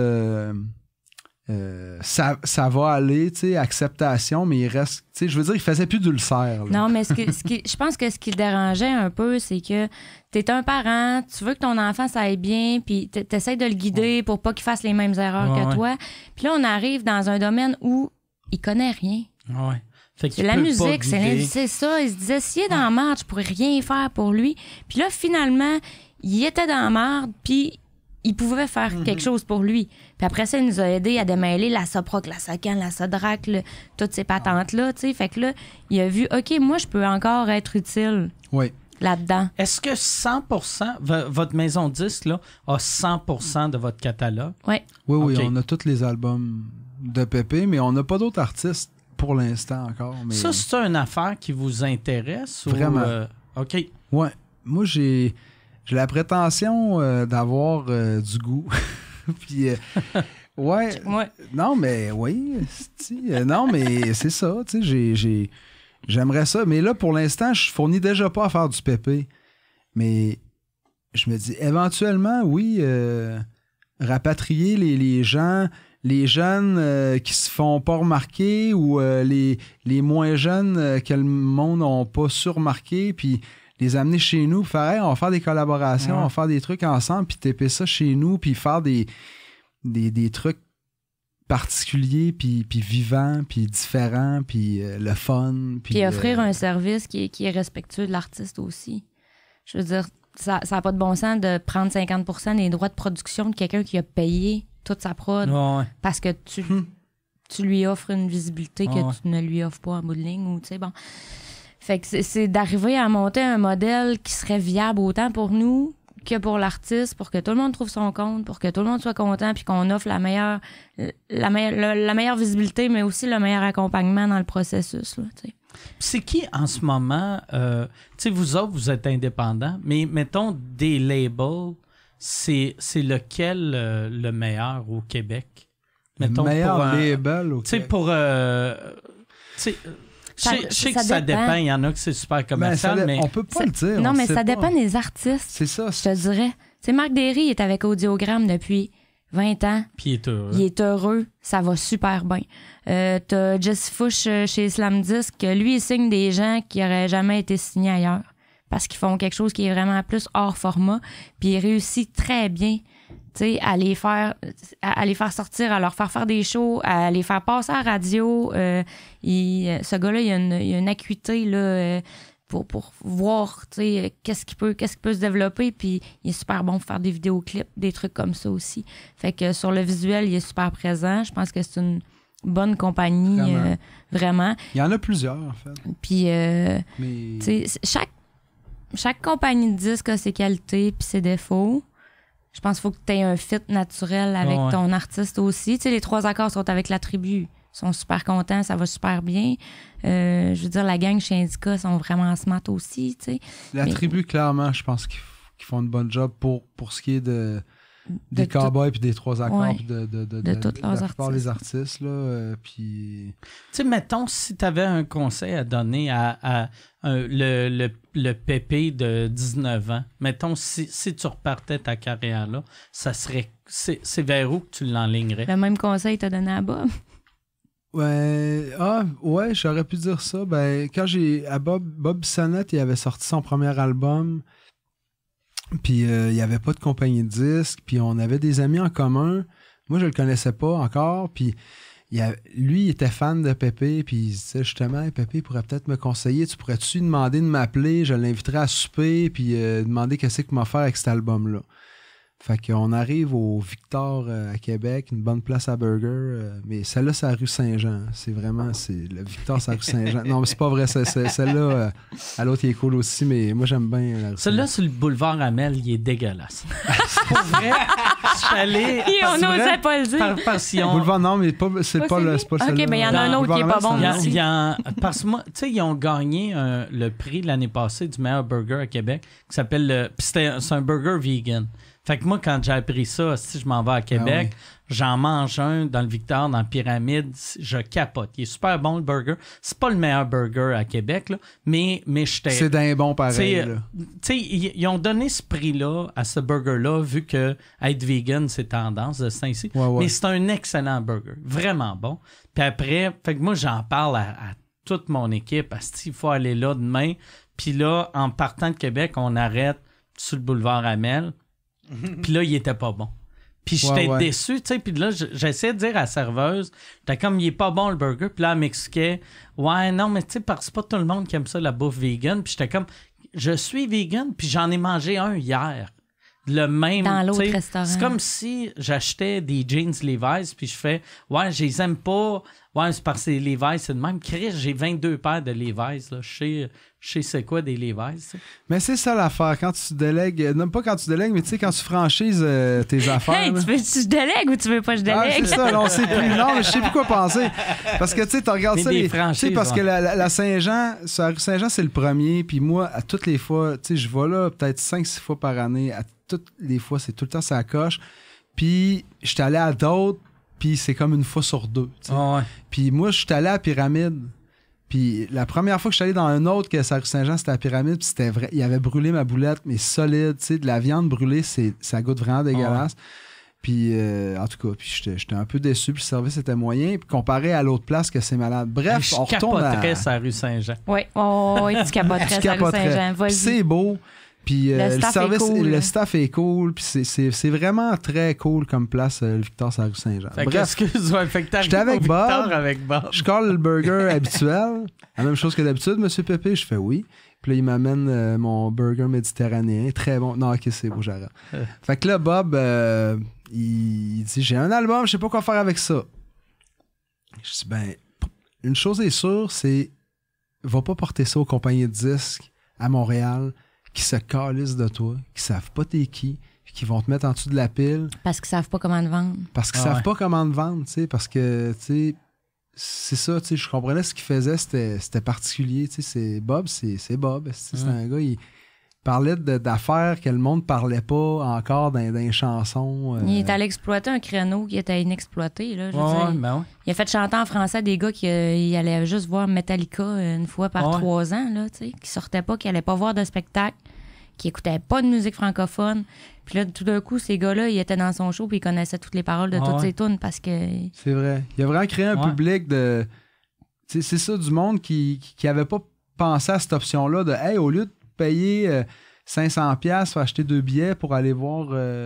ça va aller, tu sais, acceptation, mais il reste, tu sais, je veux dire, il faisait plus d'ulcère. Là. Non, mais je pense que ce qui le dérangeait un peu, c'est que t'es un parent, tu veux que ton enfant ça aille bien, puis t'essaies de le guider pour pas qu'il fasse les mêmes erreurs que toi. Puis là, on arrive dans un domaine où il connaît rien. Ouais. Fait c'est la musique, c'est ça. Il se disait, s'il est dans la merde, je pourrais rien faire pour lui. Puis là, finalement, il était dans la merde, puis il pouvait faire quelque chose pour lui. Puis après ça, il nous a aidé à démêler la Soproc, la Socan, la Sodrac, toutes ces patentes-là, tu sais. Fait que là, il a vu, OK, moi, je peux encore être utile là-dedans. Est-ce que 100%, votre maison disque, là, a 100% de votre catalogue? Oui. Oui, okay. On a tous les albums de Pépé, mais on n'a pas d'autres artistes pour l'instant encore. Mais... Ça, c'est une affaire qui vous intéresse? Vraiment. OK. Ouais. Moi, j'ai la prétention d'avoir du goût. Puis, ouais. Non, mais oui. Non, mais c'est ça. Tu sais, j'aimerais ça. Mais là, pour l'instant, je fournis déjà pas à faire du pépé. Mais je me dis, éventuellement, oui, rapatrier les gens, les jeunes qui se font pas remarquer ou les moins jeunes que le monde n'a pas su remarquer, puis les amener chez nous, faire hey, on va faire des collaborations, on va faire des trucs ensemble, puis taper ça chez nous, puis faire des trucs particuliers, puis vivants, puis différents, puis le fun. Puis offrir un service qui est respectueux de l'artiste aussi. Je veux dire, ça n'a pas de bon sens de prendre 50% des droits de production de quelqu'un qui a payé toute sa prod parce que tu lui offres une visibilité que tu ne lui offres pas en bout de ligne, ou tu sais, bon... Fait que c'est d'arriver à monter un modèle qui serait viable autant pour nous que pour l'artiste, pour que tout le monde trouve son compte, pour que tout le monde soit content, puis qu'on offre la meilleure visibilité, mais aussi le meilleur accompagnement dans le processus. Là, t'sais. C'est qui en ce moment, tu sais, vous autres, vous êtes indépendants, mais mettons des labels, c'est lequel le meilleur au Québec? Mettons, le meilleur label au Québec? Tu sais, pour... Je sais que ça dépend. Il y en a que c'est super commercial, mais... On peut pas le dire. Non, mais ça dépend des artistes. C'est ça. Je te dirais. Tu sais, Marc Derry, il est avec Audiogramme depuis 20 ans. Puis il est heureux. Il est heureux. Ça va super bien. T'as Jesse Fuchs chez Slam Disc. Lui, il signe des gens qui n'auraient jamais été signés ailleurs. Parce qu'ils font quelque chose qui est vraiment plus hors format. Puis il réussit très bien à les faire sortir, à leur faire des shows, à les faire passer à la radio. Ce gars-là, il a une acuité là, pour voir qu'est-ce qui peut se développer. Puis il est super bon pour faire des vidéoclips, des trucs comme ça aussi. Fait que sur le visuel, il est super présent. Je pense que c'est une bonne compagnie, vraiment. Il y en a plusieurs, en fait. Puis, chaque compagnie de disques a ses qualités puis ses défauts. Je pense qu'il faut que tu aies un fit naturel avec ton artiste aussi. Tu sais, les 3 accords sont avec la tribu. Ils sont super contents, ça va super bien. Je veux dire, la gang chez Indica sont vraiment smart aussi, tu sais. La tribu, clairement, je pense qu'ils font une bonne job pour ce qui est de des cowboys puis des trois accords Ouais. puis de tous leurs la plupart des artistes. artistes là, puis Tu sais, mettons, si tu avais un conseil à donner à le pépé de 19 ans, mettons, si tu repartais ta carrière-là, ça serait... C'est vers où que tu l'enlignerais? Le même conseil que t'as donné à Bob. ouais, j'aurais pu dire ça. Ben, quand Bob Bissonnette, il avait sorti son premier album, puis il n'y avait pas de compagnie de disques, puis on avait des amis en commun. Moi, je le connaissais pas encore, puis lui, il était fan de Pépé, puis il disait justement, hey, Pépé pourrait peut-être me conseiller, tu pourrais-tu demander de m'appeler, je l'inviterais à souper, puis demander qu'est-ce qu'il m'a faire avec cet album-là. Fait qu'on arrive au Victor à Québec, une bonne place à burger, mais celle-là, c'est à rue Saint-Jean. C'est le Victor, c'est à rue Saint-Jean. Non, mais c'est pas vrai, celle-là, à l'autre, il est cool aussi, mais moi, j'aime bien la rue Celui-là, sur le boulevard Amel, il est dégueulasse. Pour vrai, je suis allé... On n'osait pas le dire. Parce qu'ils ont... Boulevard, non, mais c'est pas celui? pas Ok, ben il y en a un autre qui est pas bon aussi. Parce que moi, tu sais, ils ont gagné le prix l'année passée du meilleur burger à Québec qui s'appelle c'est un burger vegan. Fait que moi, quand j'ai appris ça, si je m'en vais à Québec, j'en mange un dans le Victor, dans la Pyramide, je capote. Il est super bon, le burger. C'est pas le meilleur burger à Québec, là, mais j'étais... C'est d'un bon pareil. Tu sais, ils ont donné ce prix-là à ce burger-là, vu que être vegan, c'est tendance de ce temps-ci. Ouais. Mais c'est un excellent burger. Vraiment bon. Puis après, fait que moi, j'en parle à toute mon équipe. Il faut aller là demain. Puis là, en partant de Québec, on arrête sur le boulevard Amel. Puis là, il était pas bon. Puis j'étais déçu, tu sais. Puis là, j'essayais de dire à la serveuse, j'étais comme, il est pas bon le burger. Puis là, elle m'expliquait, ouais, non, mais tu sais, parce que c'est pas tout le monde qui aime ça, la bouffe vegan. Puis j'étais comme, je suis vegan, puis j'en ai mangé un hier. Le même. Dans l'autre t'sais, restaurant. C'est comme si j'achetais des jeans Levi's, puis je fais, ouais, je les aime pas. Ouais, c'est parce que les Levi's, c'est de même. Chris, j'ai 22 paires de Levi's, là. Je sais c'est quoi des Levi's. T'sais. Mais c'est ça l'affaire. Quand tu délègues, non pas quand tu délègues, mais tu sais, quand tu franchises tes affaires. Hey, tu veux que je délègue ou tu veux pas que je délègue? C'est ça, là, on sait plus. Non, mais je sais plus quoi penser. Parce que tu sais, tu regardes ça. Tu sais, parce que la Saint-Jean, sur la rue Saint-Jean, c'est le premier. Puis moi, à toutes les fois, tu sais, je vais là peut-être 5-6 fois par année. À toutes les fois, c'est tout le temps ça coche. Puis je suis allé à d'autres, puis c'est comme une fois sur deux. Ouais. Puis moi, je suis allé à la Pyramide. Puis la première fois que je suis allé dans un autre que sa rue Saint-Jean, c'était à la Pyramide, puis c'était vrai. Il avait brûlé ma boulette, mais solide. Tu sais, de la viande brûlée, ça goûte vraiment dégueulasse. Puis en tout cas, puis j'étais un peu déçu, puis le service était moyen. Puis comparé à l'autre place que c'est malade. Bref, on retourne à sa rue Saint-Jean. Oui, tu capoterais sa rue Saint-Jean. Puis c'est beau. Puis le service, cool. le staff est cool. Puis c'est vraiment très cool comme place, le Victor sur la rue Saint-Jean. Bref, j'étais avec Bob. Avec Bob. Je colle le burger habituel. La même chose que d'habitude, Monsieur Pépé. Je fais oui. Puis là, il m'amène mon burger méditerranéen. Très bon. Non, ok, c'est beau, j'arrête. Fait que là, Bob, il dit, j'ai un album, je sais pas quoi faire avec ça. Je dis, ben, une chose est sûre, c'est, va pas porter ça aux compagnies de disques à Montréal qui se calissent de toi, qui savent pas t'es qui vont te mettre en dessous de la pile. Parce qu'ils savent pas comment te vendre. Parce qu'ils savent pas comment te vendre, tu sais, parce que, tu sais, c'est ça, tu sais, je comprenais ce qu'il faisait, c'était particulier, tu sais, Bob, c'est Bob, c'est un gars, il parlait d'affaires que le monde parlait pas encore dans les chansons. Il est allé exploiter un créneau qui était inexploité, là, je veux dire. Ben ouais. Il a fait chanter en français des gars qui allaient juste voir Metallica une fois par 3 ans, là, tu sais, qui sortaient pas, qui allaient pas voir de spectacle, qui écoutaient pas de musique francophone. Puis là, tout d'un coup, ces gars-là, ils étaient dans son show puis ils connaissaient toutes les paroles de toutes ses tunes parce que... C'est vrai. Il a vraiment créé un public de... C'est ça, du monde qui avait pas pensé à cette option-là de « Hey, au lieu de payer 500$ pour acheter 2 billets pour aller voir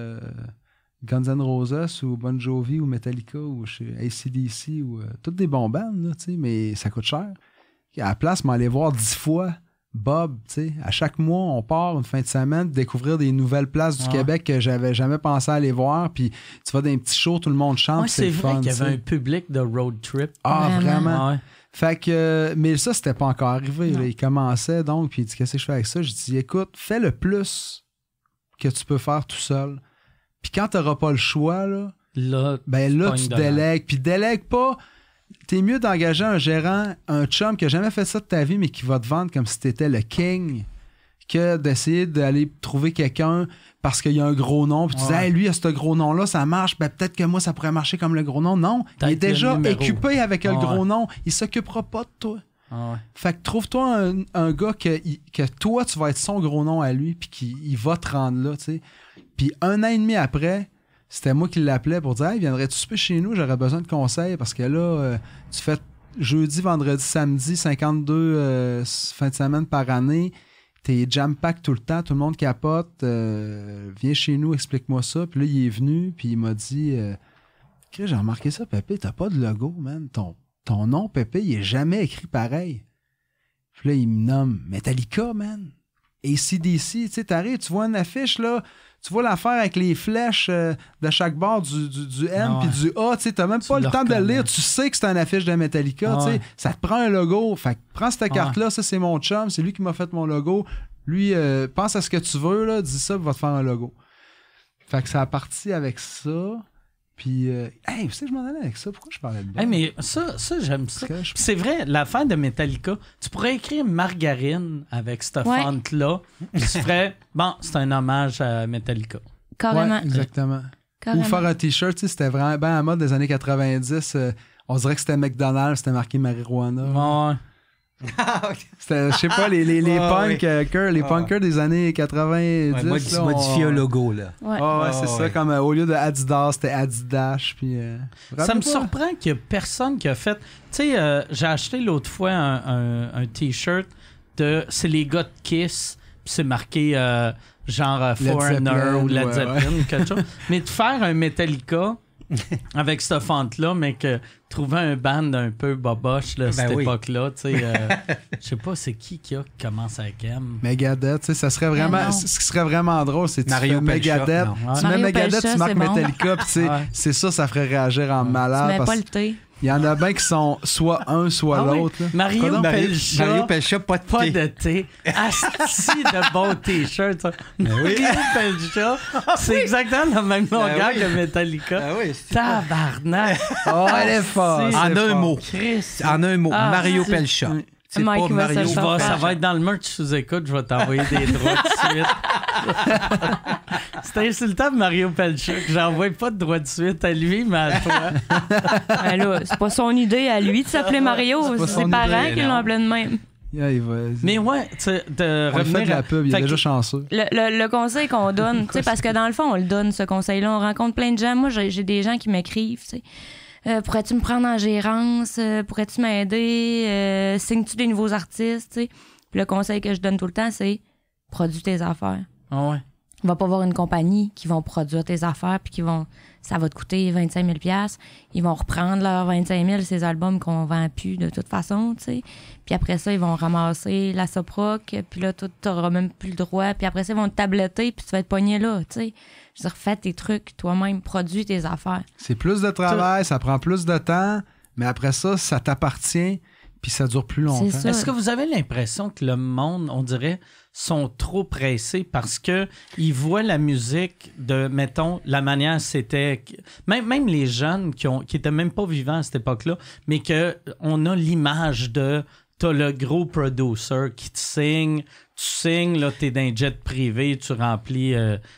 Guns N' Roses ou Bon Jovi ou Metallica ou chez AC/DC ou toutes des bons bandes, là, mais ça coûte cher. À la place, m'aller voir 10 fois Bob, tu sais, à chaque mois, on part une fin de semaine découvrir des nouvelles places du Québec que j'avais jamais pensé aller voir. Puis tu vas dans des petits shows, tout le monde chante. C'est vrai qu'il y avait un public de road trip. Ah, vraiment? Ouais. Fait que, mais ça, c'était pas encore arrivé. Là. Il commençait donc, puis il dit, qu'est-ce que je fais avec ça? Je dis, écoute, fais le plus que tu peux faire tout seul. Puis quand t'auras pas le choix, là tu délègues. Puis délègue pas. T'es mieux d'engager un gérant, un chum qui a jamais fait ça de ta vie, mais qui va te vendre comme si t'étais le king, que d'essayer d'aller trouver quelqu'un parce qu'il y a un gros nom, puis tu dis, hey, lui, il a ce gros nom-là, ça marche, ben peut-être que moi, ça pourrait marcher comme le gros nom. Non, il est déjà occupé avec le gros nom. Il s'occupera pas de toi. Fait que trouve-toi un gars que toi, tu vas être son gros nom à lui, puis qu'il va te rendre là, tu sais. Puis 1 an et demi après, c'était moi qui l'appelais pour dire, hey, viendrais-tu souper chez nous? J'aurais besoin de conseils, parce que là, tu fais jeudi, vendredi, samedi, 52 fins de semaine par année. T'es jam-pack tout le temps, tout le monde capote. Viens chez nous, explique-moi ça. Puis là, il est venu, puis il m'a dit j'ai remarqué ça, Pépé, t'as pas de logo, man. Ton nom, Pépé, il est jamais écrit pareil. Puis là, il me nomme Metallica, man. AC/DC, tu sais, t'arrives, tu vois une affiche, là, tu vois l'affaire avec les flèches de chaque bord du M puis du A, tu sais, t'as même pas le temps de le lire, tu sais que c'est une affiche de Metallica, tu sais, ça te prend un logo, fait que prends cette carte-là, ça c'est mon chum, c'est lui qui m'a fait mon logo, lui, pense à ce que tu veux, là, dis ça, il va te faire un logo. Fait que ça a parti avec ça, puis, hey, tu sais, je m'en allais avec ça, pourquoi je parlais de ça? Hey, mais ça j'aime ça. C'est vrai, l'affaire de Metallica, tu pourrais écrire Margarine avec cette fente-là, puis tu ferais, bon, c'est un hommage à Metallica. Carrément. Ouais, exactement. Carrément. Ou faire un t-shirt, tu sais, c'était vraiment bien à mode des années 90. On dirait que c'était McDonald's, c'était marqué marijuana. Ouais. C'était, je sais pas, les punkers des années 90. Modifier un logo, là. C'est ça, comme au lieu de Adidas, c'était Adidas. Puis, ça me surprend qu'il y a personne qui a fait. Tu sais, j'ai acheté l'autre fois un t-shirt c'est les gars de Kiss, puis c'est marqué genre Foreigner ou Led Zeppelin ou quelque chose. Mais de faire un Metallica avec cette fente-là, mais que trouver un band un peu boboche là, cette époque-là, tu sais, je sais pas c'est qui commence avec M. Megadeth, tu sais, ça serait vraiment, ce qui serait vraiment drôle, c'est que tu fais Megadeth, tu mets Megadeth, tu marques Metallica, puis c'est ça ferait réagir en malade. Tu mets pas le thé. Il y en a bien qui sont soit un, soit l'autre. Oui. Mario Pelcha, pas de thé. Asti de bon t-shirt. Mario Pelcha, c'est exactement la même longueur que Metallica. Tabarnak. Elle est forte. En un mot. Mario Pelcha. C'est Mike pas Mario. Ça va être dans le merch sous-écoute. Je vais t'envoyer des droits tout de suite. C'est insultant de Mario Pelcha que j'envoie pas de droits de suite à lui, mais à toi. Ben là, c'est pas son idée à lui de s'appeler Mario. C'est ses parents qui l'ont appelé de même. Mais ouais, tu sais, on fait de la pub, il est déjà chanceux. Le conseil qu'on donne, tu sais, parce que dans le fond, on le donne, ce conseil-là. On rencontre plein de gens. Moi, j'ai des gens qui m'écrivent, tu sais. Pourrais-tu me prendre en gérance? Pourrais-tu m'aider? Signes-tu des nouveaux artistes? T'sais? Puis le conseil que je donne tout le temps, c'est produis tes affaires. Ah ouais. Il va pas avoir une compagnie qui vont produire tes affaires puis ça va te coûter 25 000 $. Ils vont reprendre leurs 25 000 ces albums qu'on vend plus de toute façon, tu sais. Puis après ça, ils vont ramasser la Soproc, puis là, tu n'auras même plus le droit. Puis après ça, ils vont te tabletter, puis tu vas être pogné là, tu sais. Je veux dire, fais tes trucs toi-même, produis tes affaires. C'est plus de travail, ça prend plus de temps, mais après ça, ça t'appartient, puis ça dure plus longtemps. Est-ce que vous avez l'impression que le monde, on dirait, sont trop pressés parce que ils voient la musique de, mettons, la manière c'était... Même les jeunes qui étaient même pas vivants à cette époque-là, mais qu'on a l'image de... T'as le gros producer qui te signe, tu signes, là, t'es dans un jet privé, tu remplis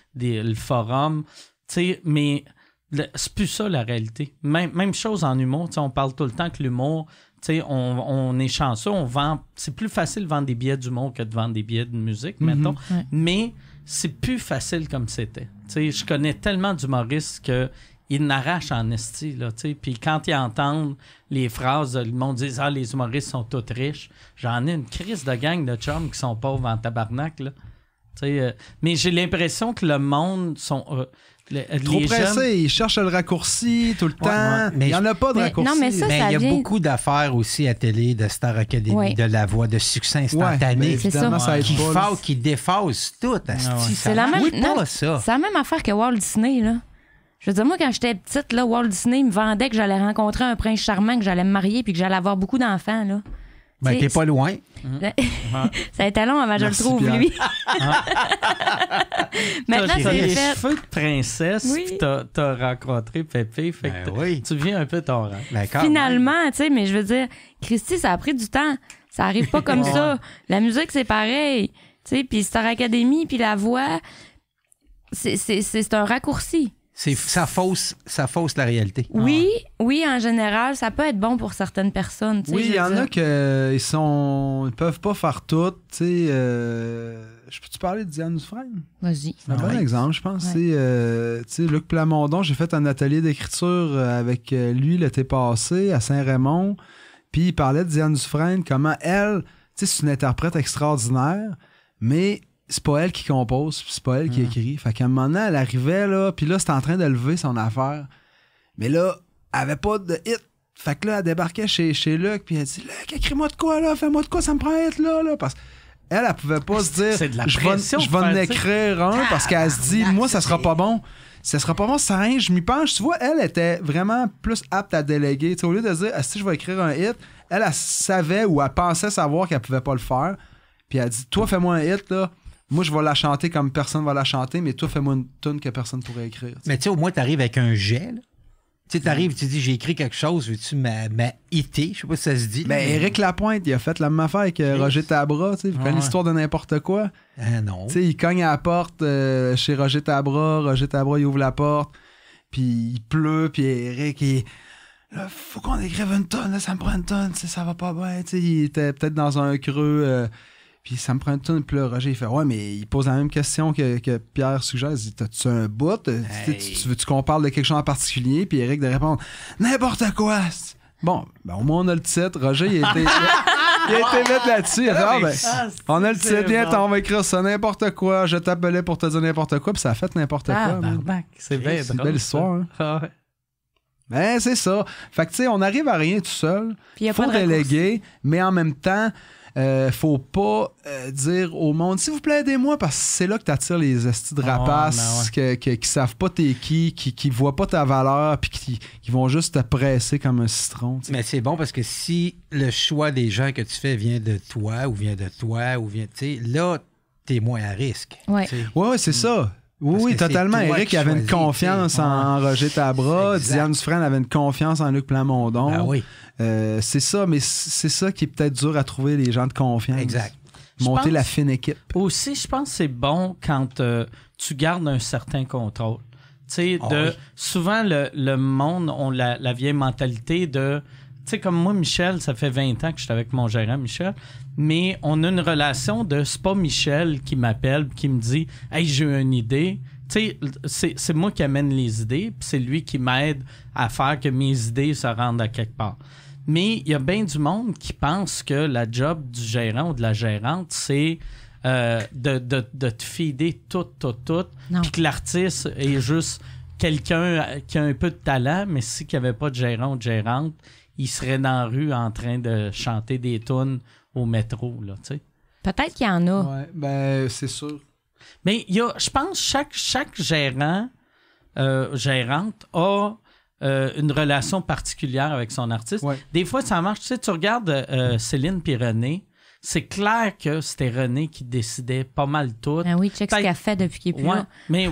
le forum, tu sais, mais c'est plus ça la réalité. Même chose en humour, on parle tout le temps que l'humour, tu sais, on est chanceux, on vend, c'est plus facile de vendre des billets d'humour que de vendre des billets de musique, mettons, mais c'est plus facile comme c'était. Tu sais, je connais tellement d'humoristes que ils n'arrachent en esti, là, tu sais. Puis quand ils entendent les phrases, le monde dit « Ah, les humoristes sont tous riches », j'en ai une crise de gang de chums qui sont pauvres en tabarnak, là. Tu sais, mais j'ai l'impression que le monde sont... trop pressés, jeunes... ils cherchent le raccourci tout le temps. Mais il n'y en a pas de raccourci. Non, mais il y a beaucoup d'affaires aussi à télé, de Star Academy, de La Voix, de succès instantané. C'est ça. Qui défausse tout. C'est la même... ça. C'est la même affaire que Walt Disney, là. Je veux dire, moi, quand j'étais petite, là, Walt Disney me vendait que j'allais rencontrer un prince charmant, que j'allais me marier puis que j'allais avoir beaucoup d'enfants, là. Ben, t'es pas loin. Ça a été long avant que je le trouve, lui. Maintenant, c'est les fait. Cheveux de princesse, puis t'as rencontré Pépé, fait que tu viens un peu ton rang. Finalement, tu sais, mais je veux dire, Christy, ça a pris du temps. Ça arrive pas comme ça. La musique, c'est pareil. Tu sais, puis Star Academy, puis la voix, c'est un raccourci. Ça fausse la réalité. Oui, en général, ça peut être bon pour certaines personnes. Oui, il y en a qui ils peuvent pas faire tout. Tu sais, je peux-tu parler de Diane Dufresne? Vas-y. C'est un bon exemple, je pense. Tu sais, Luc Plamondon, j'ai fait un atelier d'écriture avec lui l'été passé à Saint-Raymond. Puis il parlait de Diane Dufresne, comment elle, tu sais, c'est une interprète extraordinaire, mais c'est pas elle qui compose, puis c'est pas elle qui écrit. Fait qu'à un moment donné, elle arrivait, là, puis là, c'était en train de lever son affaire. Mais là, elle avait pas de hit. Fait que là, elle débarquait chez Luc, puis elle dit « Luc, écris-moi de quoi, là? Fais-moi de quoi, ça me prend un hit, là? » Parce qu'elle, elle pouvait pas se dire « Je vais en écrire un », parce qu'elle se dit « Moi, ça sera pas bon. Ça sera pas bon, ça rien, je m'y penche. » Tu vois, elle était vraiment plus apte à déléguer. T'sais, au lieu de dire « Si je vais écrire un hit », elle savait ou elle pensait savoir qu'elle pouvait pas le faire. Puis elle dit « Toi, fais-moi un hit, là. » Moi, je vais la chanter comme personne va la chanter, mais toi, fais-moi une tune que personne pourrait écrire. T'sais. Mais tu sais, au moins, t'arrives avec un jet, là. Tu sais, t'arrives, tu dis, j'ai écrit quelque chose, veux-tu m'hitter? Je sais pas si ça se dit. Ben, Éric Lapointe, il a fait la même affaire avec Roger Tabra, tu sais. Vous connaissez l'histoire de n'importe quoi? Ah non. Tu sais, il cogne à la porte chez Roger Tabra, il ouvre la porte, puis il pleut, puis Éric, là, faut qu'on écrive une tonne, là, ça me prend une tonne, ça va pas bien, tu sais. Il était peut-être dans un creux... Puis ça me prend une tonne, puis là, Roger, il fait « Ouais, mais il pose la même question que Pierre suggère. Il dit « T'as-tu un bout? Tu veux-tu qu'on parle de quelque chose en particulier? » Puis Éric de répondre « N'importe quoi! » Bon, ben, au moins, on a le titre. Roger, il a été mettre là-dessus. On a le titre, viens, on va écrire ça, n'importe quoi. Je t'appelais pour te dire n'importe quoi, puis ça a fait n'importe quoi. C'est bien C'est une belle histoire. Hein? Ah ouais. Ben, c'est ça. Fait que, tu sais, on arrive à rien tout seul. Il faut déléguer, mais en même temps... faut pas dire au monde s'il vous plaît aidez-moi parce que c'est là que t'attires les estis de rapaces qui savent pas t'es qui voient pas ta valeur puis qui vont juste te presser comme un citron. T'sais. Mais c'est bon parce que si le choix des gens que tu fais vient de toi ou vient là t'es moins à risque. Ouais, c'est ça. Oui, totalement. Éric avait une confiance en Roger Tabra. Diane Dufresne avait une confiance en Luc Plamondon. Ah oui. C'est ça, mais c'est ça qui est peut-être dur à trouver, les gens de confiance. Exact. Monter la fine équipe. Aussi, je pense que c'est bon quand tu gardes un certain contrôle. Tu sais, souvent, le monde a la vieille mentalité de... Tu sais, comme moi, Michel, ça fait 20 ans que je suis avec mon gérant, Michel, mais on a une relation de... C'est pas Michel qui m'appelle qui me dit « Hey, j'ai une idée. » Tu sais, c'est moi qui amène les idées, puis c'est lui qui m'aide à faire que mes idées se rendent à quelque part. Mais il y a bien du monde qui pense que la job du gérant ou de la gérante, c'est de te feeder tout, puis que l'artiste est juste quelqu'un qui a un peu de talent, mais si il n'y avait pas de gérant ou de gérante, il serait dans la rue en train de chanter des tunes au métro, là, tu sais. Peut-être qu'il y en a. Ouais, ben, c'est sûr. Mais il y a, je pense, chaque gérant, gérante a une relation particulière avec son artiste. Ouais. Des fois, ça marche. Tu sais, tu regardes Céline puis René, c'est clair que c'était René qui décidait pas mal tout. Ah oui, check ce qu'elle fait depuis qu'il est plus là. Mais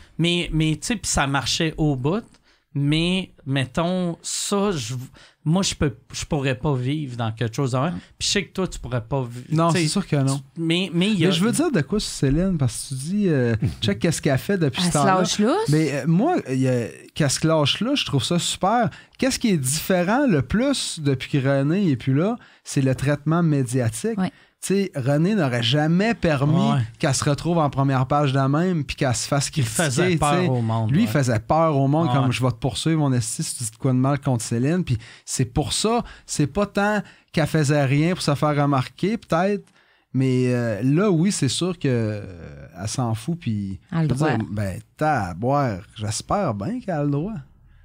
tu sais, puis ça marchait au bout. Mais, mettons, ça, moi, je pourrais pas vivre dans quelque chose de même. Puis je sais que toi, tu pourrais pas vivre. Non, c'est sûr que non. Mais je veux dire de quoi sur Céline, parce que tu dis, check qu'est-ce qu'elle fait depuis ce temps-là. Elle se lâche lousse. Mais moi, qu'elle se lâche lousse, je trouve ça super. Qu'est-ce qui est différent le plus depuis que René n'est plus là, c'est le traitement médiatique. Ouais. Tu sais, René n'aurait jamais permis qu'elle se retrouve en première page de même puis qu'elle se fasse critiquer. Il faisait peur au monde. Lui, il faisait peur au monde comme je vais te poursuivre, mon esti, si tu dis de quoi de mal contre Céline. Puis c'est pour ça, c'est pas tant qu'elle faisait rien pour se faire remarquer, peut-être. Mais là, oui, c'est sûr qu'elle s'en fout. Puis, t'as à boire. J'espère bien qu'elle a le droit.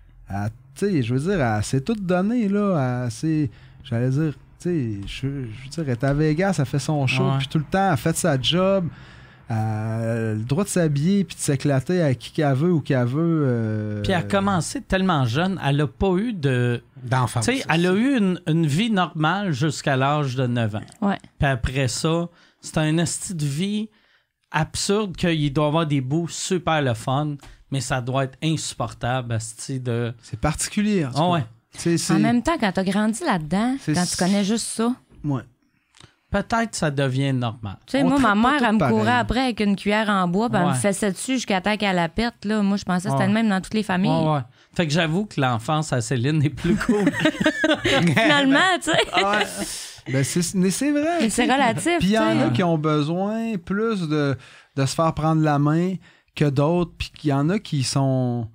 Tu sais, je veux dire, elle s'est toute donnée, là. J'allais dire... Tu sais, je veux dire, elle est à Vegas, elle fait son show, puis tout le temps, elle fait sa job, elle a le droit de s'habiller puis de s'éclater à qui qu'elle veut ou qu'elle veut. Puis elle a commencé tellement jeune, elle n'a pas eu d'enfance. Tu sais, elle a eu une vie normale jusqu'à l'âge de 9 ans. Ouais. Puis après ça, c'est un esti de vie absurde qu'il doit y avoir des bouts super le fun, mais ça doit être insupportable, esti de... C'est particulier, en tout cas. Ouais. En même temps, quand tu as grandi là-dedans, quand tu connais juste ça. Ouais. peut-être ça devient normal. Tu sais, moi, ma mère, elle me courait après avec une cuillère en bois, puis elle me fessait dessus jusqu'à temps qu'elle la pète. Là. Moi, je pensais que c'était le même dans toutes les familles. Ouais. Fait que j'avoue que l'enfance à Céline est plus cool. Finalement, tu sais. Ben mais c'est vrai. Mais c'est relatif. Puis il y en a qui ont besoin plus de se faire prendre la main que d'autres. Puis qu'il y en a qui sont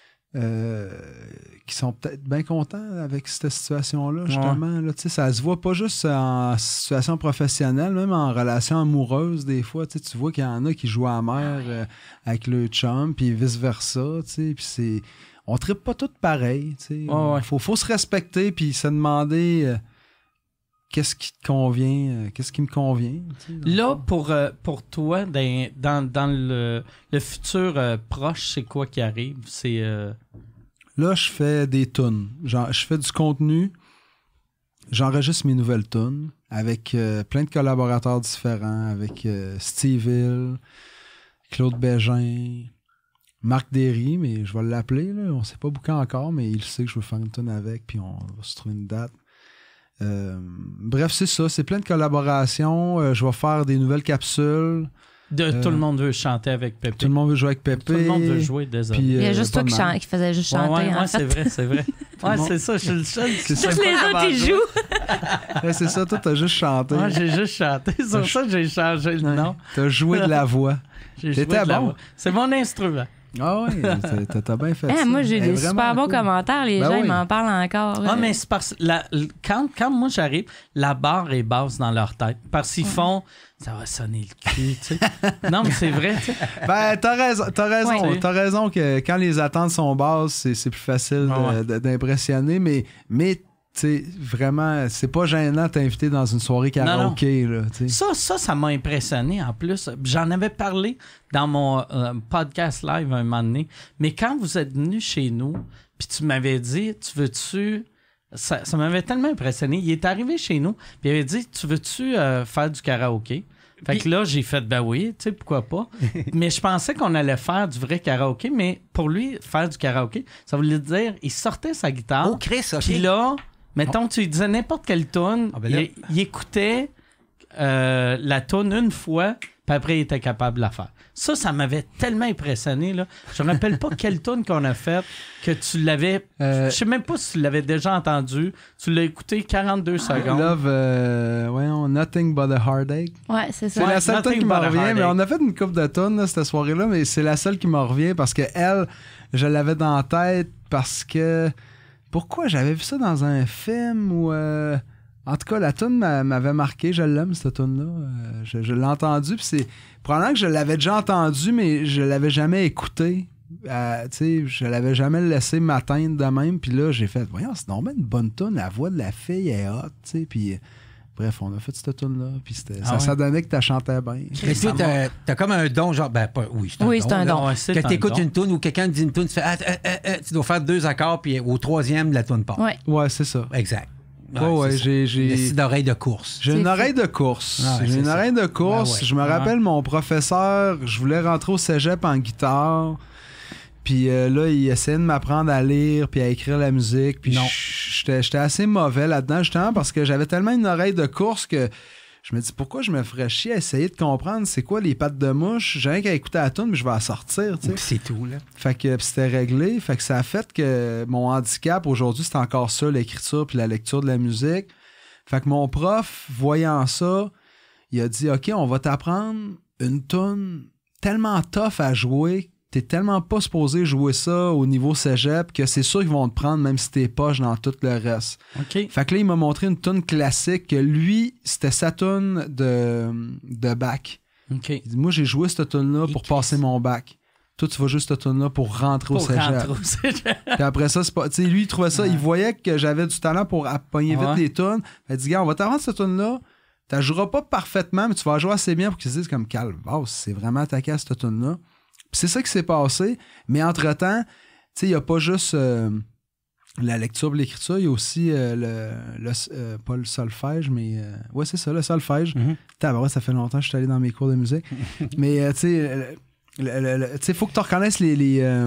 peut-être bien contents avec cette situation-là, justement. Là, ça se voit pas juste en situation professionnelle, même en relation amoureuse, des fois. Tu vois qu'il y en a qui jouent à la mère avec le chum, puis vice-versa. Puis c'est... On trippe pas tous pareil. Faut se respecter, puis se demander qu'est-ce qui te convient, qu'est-ce qui me convient. Là, pour toi, dans le futur proche, c'est quoi qui arrive? C'est... Là, je fais des tunes. Je fais du contenu. J'enregistre mes nouvelles tunes avec plein de collaborateurs différents, avec Steve Hill, Claude Bégin, Marc Derry, mais je vais l'appeler. Là. On ne s'est pas booké encore, mais il sait que je veux faire une tune avec, puis on va se trouver une date. Bref, c'est ça. C'est plein de collaborations. Je vais faire des nouvelles capsules. Tout le monde veut chanter avec Pépé. Tout le monde veut jouer avec Pépé. Tout le monde veut jouer, désolé. Il y a juste toi qui faisait juste chanter. Ouais, c'est vrai. C'est ça, je suis le seul. Tous les autres, ils jouent. C'est ça, toi, t'as juste chanté. Moi, j'ai juste chanté. C'est pour ça que j'ai changé le nom. T'as joué de la voix. T'étais bon. C'est mon instrument. Ah oui, t'as bien fait ça. Moi, j'ai des super bons commentaires. Les gens, ils m'en parlent encore. Mais c'est parce que quand moi j'arrive, la barre est basse dans leur tête. Parce qu'ils font... Ça va sonner le cul, tu sais. Non, mais c'est vrai, tu sais. Ben, t'as raison. T'as raison que quand les attentes sont basses, c'est plus facile d'impressionner. Mais tu sais, vraiment, c'est pas gênant de t'inviter dans une soirée karaoké. Là, ça m'a impressionné en plus. J'en avais parlé dans mon podcast live un moment donné. Mais quand vous êtes venu chez nous, puis tu m'avais dit, tu veux-tu... Ça m'avait tellement impressionné. Il est arrivé chez nous, puis il avait dit, tu veux-tu faire du karaoké? Fait que là, j'ai fait, ben oui, tu sais, pourquoi pas. Mais je pensais qu'on allait faire du vrai karaoké, mais pour lui, faire du karaoké, ça voulait dire, il sortait sa guitare. Oh, Chris, OK. Puis là, mettons, tu lui disais n'importe quelle toune, il écoutait la toune une fois, puis après, il était capable de la faire. Ça m'avait tellement impressionné. Là. Je me rappelle pas quelle toune qu'on a faite que tu l'avais... Je sais même pas si tu l'avais déjà entendu. Tu l'as écouté 42 secondes. Love, Nothing But a Heartache. Ouais, c'est ça. C'est la seule toune qui me revient. Mais on a fait une couple de tunes cette soirée-là, mais c'est la seule qui me revient parce que elle, je l'avais dans la tête parce que... Pourquoi? J'avais vu ça dans un film où... En tout cas, la toune m'avait marqué. Je l'aime, cette toune-là. Je l'ai entendue. Puis c'est probablement que je l'avais déjà entendue, mais je l'avais jamais écoutée. Je l'avais jamais laissé m'atteindre de même. Puis là, j'ai fait, voyons, c'est normalement une bonne toune. La voix de la fille est hot. Puis bref, on a fait cette toune-là. Puis ça donnait que tu chantais bien. Mais toi, t'as comme un don, genre, c'est un don. Que t'écoutes une toune ou quelqu'un dit une toune, tu fais, tu dois faire 2 accords, puis au 3e, la toune part. Ouais, c'est ça. Exact. J'ai une oreille de course. J'ai une oreille de course. Je me rappelle mon professeur, je voulais rentrer au cégep en guitare. Puis là, il essayait de m'apprendre à lire puis à écrire la musique. Puis j'étais assez mauvais là-dedans, justement, parce que j'avais tellement une oreille de course que je me dis, pourquoi je me ferais chier à essayer de comprendre c'est quoi les pattes de mouche? J'ai rien qu'à écouter la tune, mais je vais la sortir, tu sais. C'est tout, là. Fait que c'était réglé. Fait que ça a fait que mon handicap, aujourd'hui, c'est encore ça, l'écriture puis la lecture de la musique. Fait que mon prof, voyant ça, il a dit, OK, on va t'apprendre une tune tellement tough à jouer, t'es tellement pas supposé jouer ça au niveau cégep que c'est sûr qu'ils vont te prendre même si t'es poche dans tout le reste. Okay. Fait que là, il m'a montré une tune classique que lui, c'était sa tune de bac. Okay. Il dit, moi, j'ai joué cette tune-là pour passer mon bac. Toi, tu vas juste cette tune-là pour rentrer au cégep. Puis après ça, c'est pas... Tu sais, lui, il trouvait ça... Il voyait que j'avais du talent pour pogner vite les tunes. Il dit, gars, on va t'apprendre cette tune-là. Tu la joueras pas parfaitement, mais tu vas la jouer assez bien pour qu'ils se disent comme, calme, c'est vraiment attaqué à cette tune-là. Puis c'est ça qui s'est passé. Mais entre-temps, tu sais, il n'y a pas juste la lecture et l'écriture, il y a aussi pas le solfège, mais... ouais, c'est ça, le solfège. Mm-hmm. Ça fait longtemps que je suis allé dans mes cours de musique. Mais, tu sais... il faut que tu reconnaisses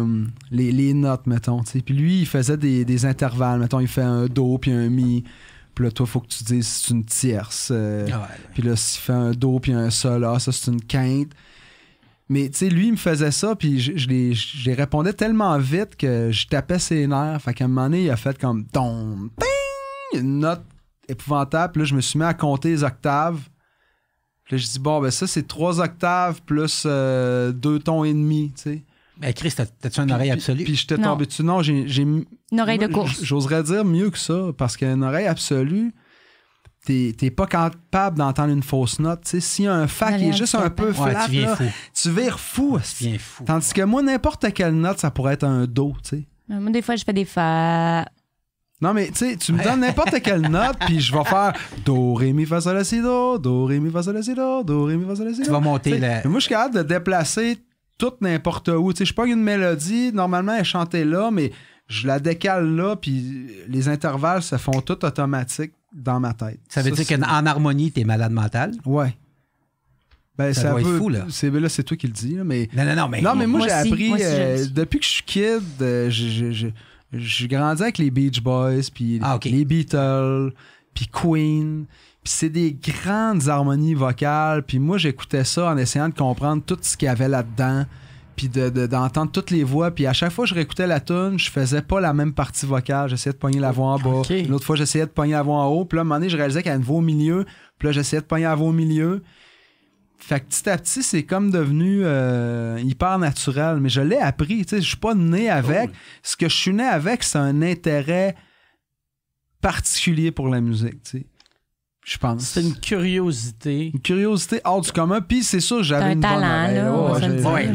les notes, mettons. T'sais. Puis lui, il faisait des intervalles. Mettons, il fait un do puis un mi. Puis Puis là, toi, il faut que tu dises si c'est une tierce. Puis là, s'il fait un do puis un sol, ça, c'est une quinte. Mais, tu sais, lui, il me faisait ça, puis je les répondais tellement vite que je tapais ses nerfs. Fait qu'à un moment donné, il a fait comme ton, ting, une note épouvantable. Puis là, je me suis mis à compter les octaves. Puis là, je dis, bon, ben ça, c'est 3 octaves plus 2 tons et demi, tu sais. Ben, Chris, t'as-tu une oreille absolue? Puis j'étais tombé dessus. Non, j'ai une oreille de course. J'oserais dire mieux que ça, parce qu'une oreille absolue, t'es pas capable d'entendre une fausse note. T'sais, s'il y a un fa qui est juste un peu flat, tu viens fou. Tu vires fou. Tu viens fou. Tandis que moi, n'importe quelle note, ça pourrait être un do, tu sais. Moi, des fois, je fais des fa. Non, mais tu sais, tu me donnes n'importe quelle note, puis je vais faire do, ré, mi, fa, sol, la, si, do, do, ré, mi, fa, sol, la, si, do, ré, mi, fa, sol, la, si, do. Tu vas monter la... Moi, je suis capable de déplacer tout n'importe où. Tu sais, je pogne une mélodie, normalement, elle est chantée là, mais je la décale là, puis les intervalles se font tout automatique dans ma tête. Ça veut dire qu'en harmonie, t'es malade mental? Ouais. Ben, ça doit être fou, là. C'est toi qui le dis, là, mais... Non, mais moi j'ai appris, aussi, depuis que je suis kid, j'ai grandi avec les Beach Boys, puis les Beatles, puis Queen, puis c'est des grandes harmonies vocales, puis moi j'écoutais ça en essayant de comprendre tout ce qu'il y avait là-dedans, puis d'entendre toutes les voix, puis à chaque fois que je réécoutais la tune, je faisais pas la même partie vocale, j'essayais de pogner la voix en bas, l'autre fois j'essayais de pogner la voix en haut, puis là à un moment donné je réalisais qu'il y avait une voix au milieu, puis là j'essayais de pogner la voix au milieu. Fait que petit à petit, c'est comme devenu hyper naturel. Mais je l'ai appris, tu sais, je suis pas né avec. Ce que je suis né avec, c'est un intérêt particulier pour la musique, tu sais. Je pense. C'est une curiosité. Une curiosité hors du commun. Puis c'est sûr, j'avais une talent, bonne oreille.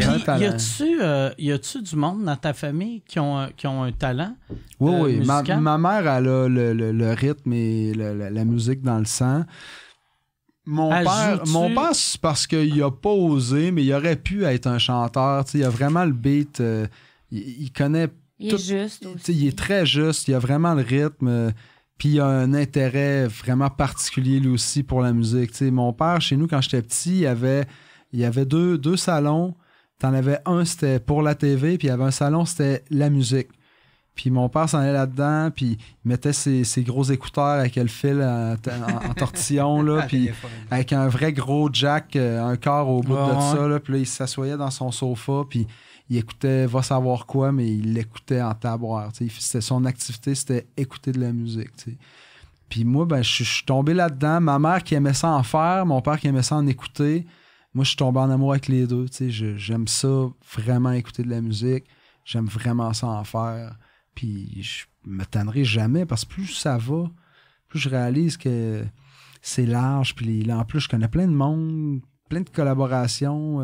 Y a-tu du monde dans ta famille qui ont un talent? Oui. Musical? Ma mère, elle a le rythme et la musique dans le sang. Mon père, c'est parce qu'il a pas osé, mais il aurait pu être un chanteur. Il a vraiment le beat. Il connaît il tout. Est juste aussi. Il est très juste. Il a vraiment le rythme. Puis il a un intérêt vraiment particulier lui aussi pour la musique. Mon père, chez nous, quand j'étais petit, il y avait deux salons. T'en avais un, c'était pour la TV, puis il y avait un salon, c'était la musique. Puis mon père s'en allait là-dedans, puis il mettait ses gros écouteurs avec le fil en tortillon, là, puis avec un vrai gros jack, un corps au bout de ça, là, puis là, il s'assoyait dans son sofa, puis il écoutait Va savoir quoi, mais il l'écoutait en taboire. C'était son activité, c'était écouter de la musique. T'sais. Puis moi, ben, je suis tombé là-dedans. Ma mère qui aimait ça en faire, mon père qui aimait ça en écouter. Moi, je suis tombé en amour avec les deux. J'aime ça vraiment écouter de la musique. J'aime vraiment ça en faire. Puis je me tannerai jamais parce que plus ça va, plus je réalise que c'est large. Puis là, en plus, je connais plein de monde, plein de collaborations.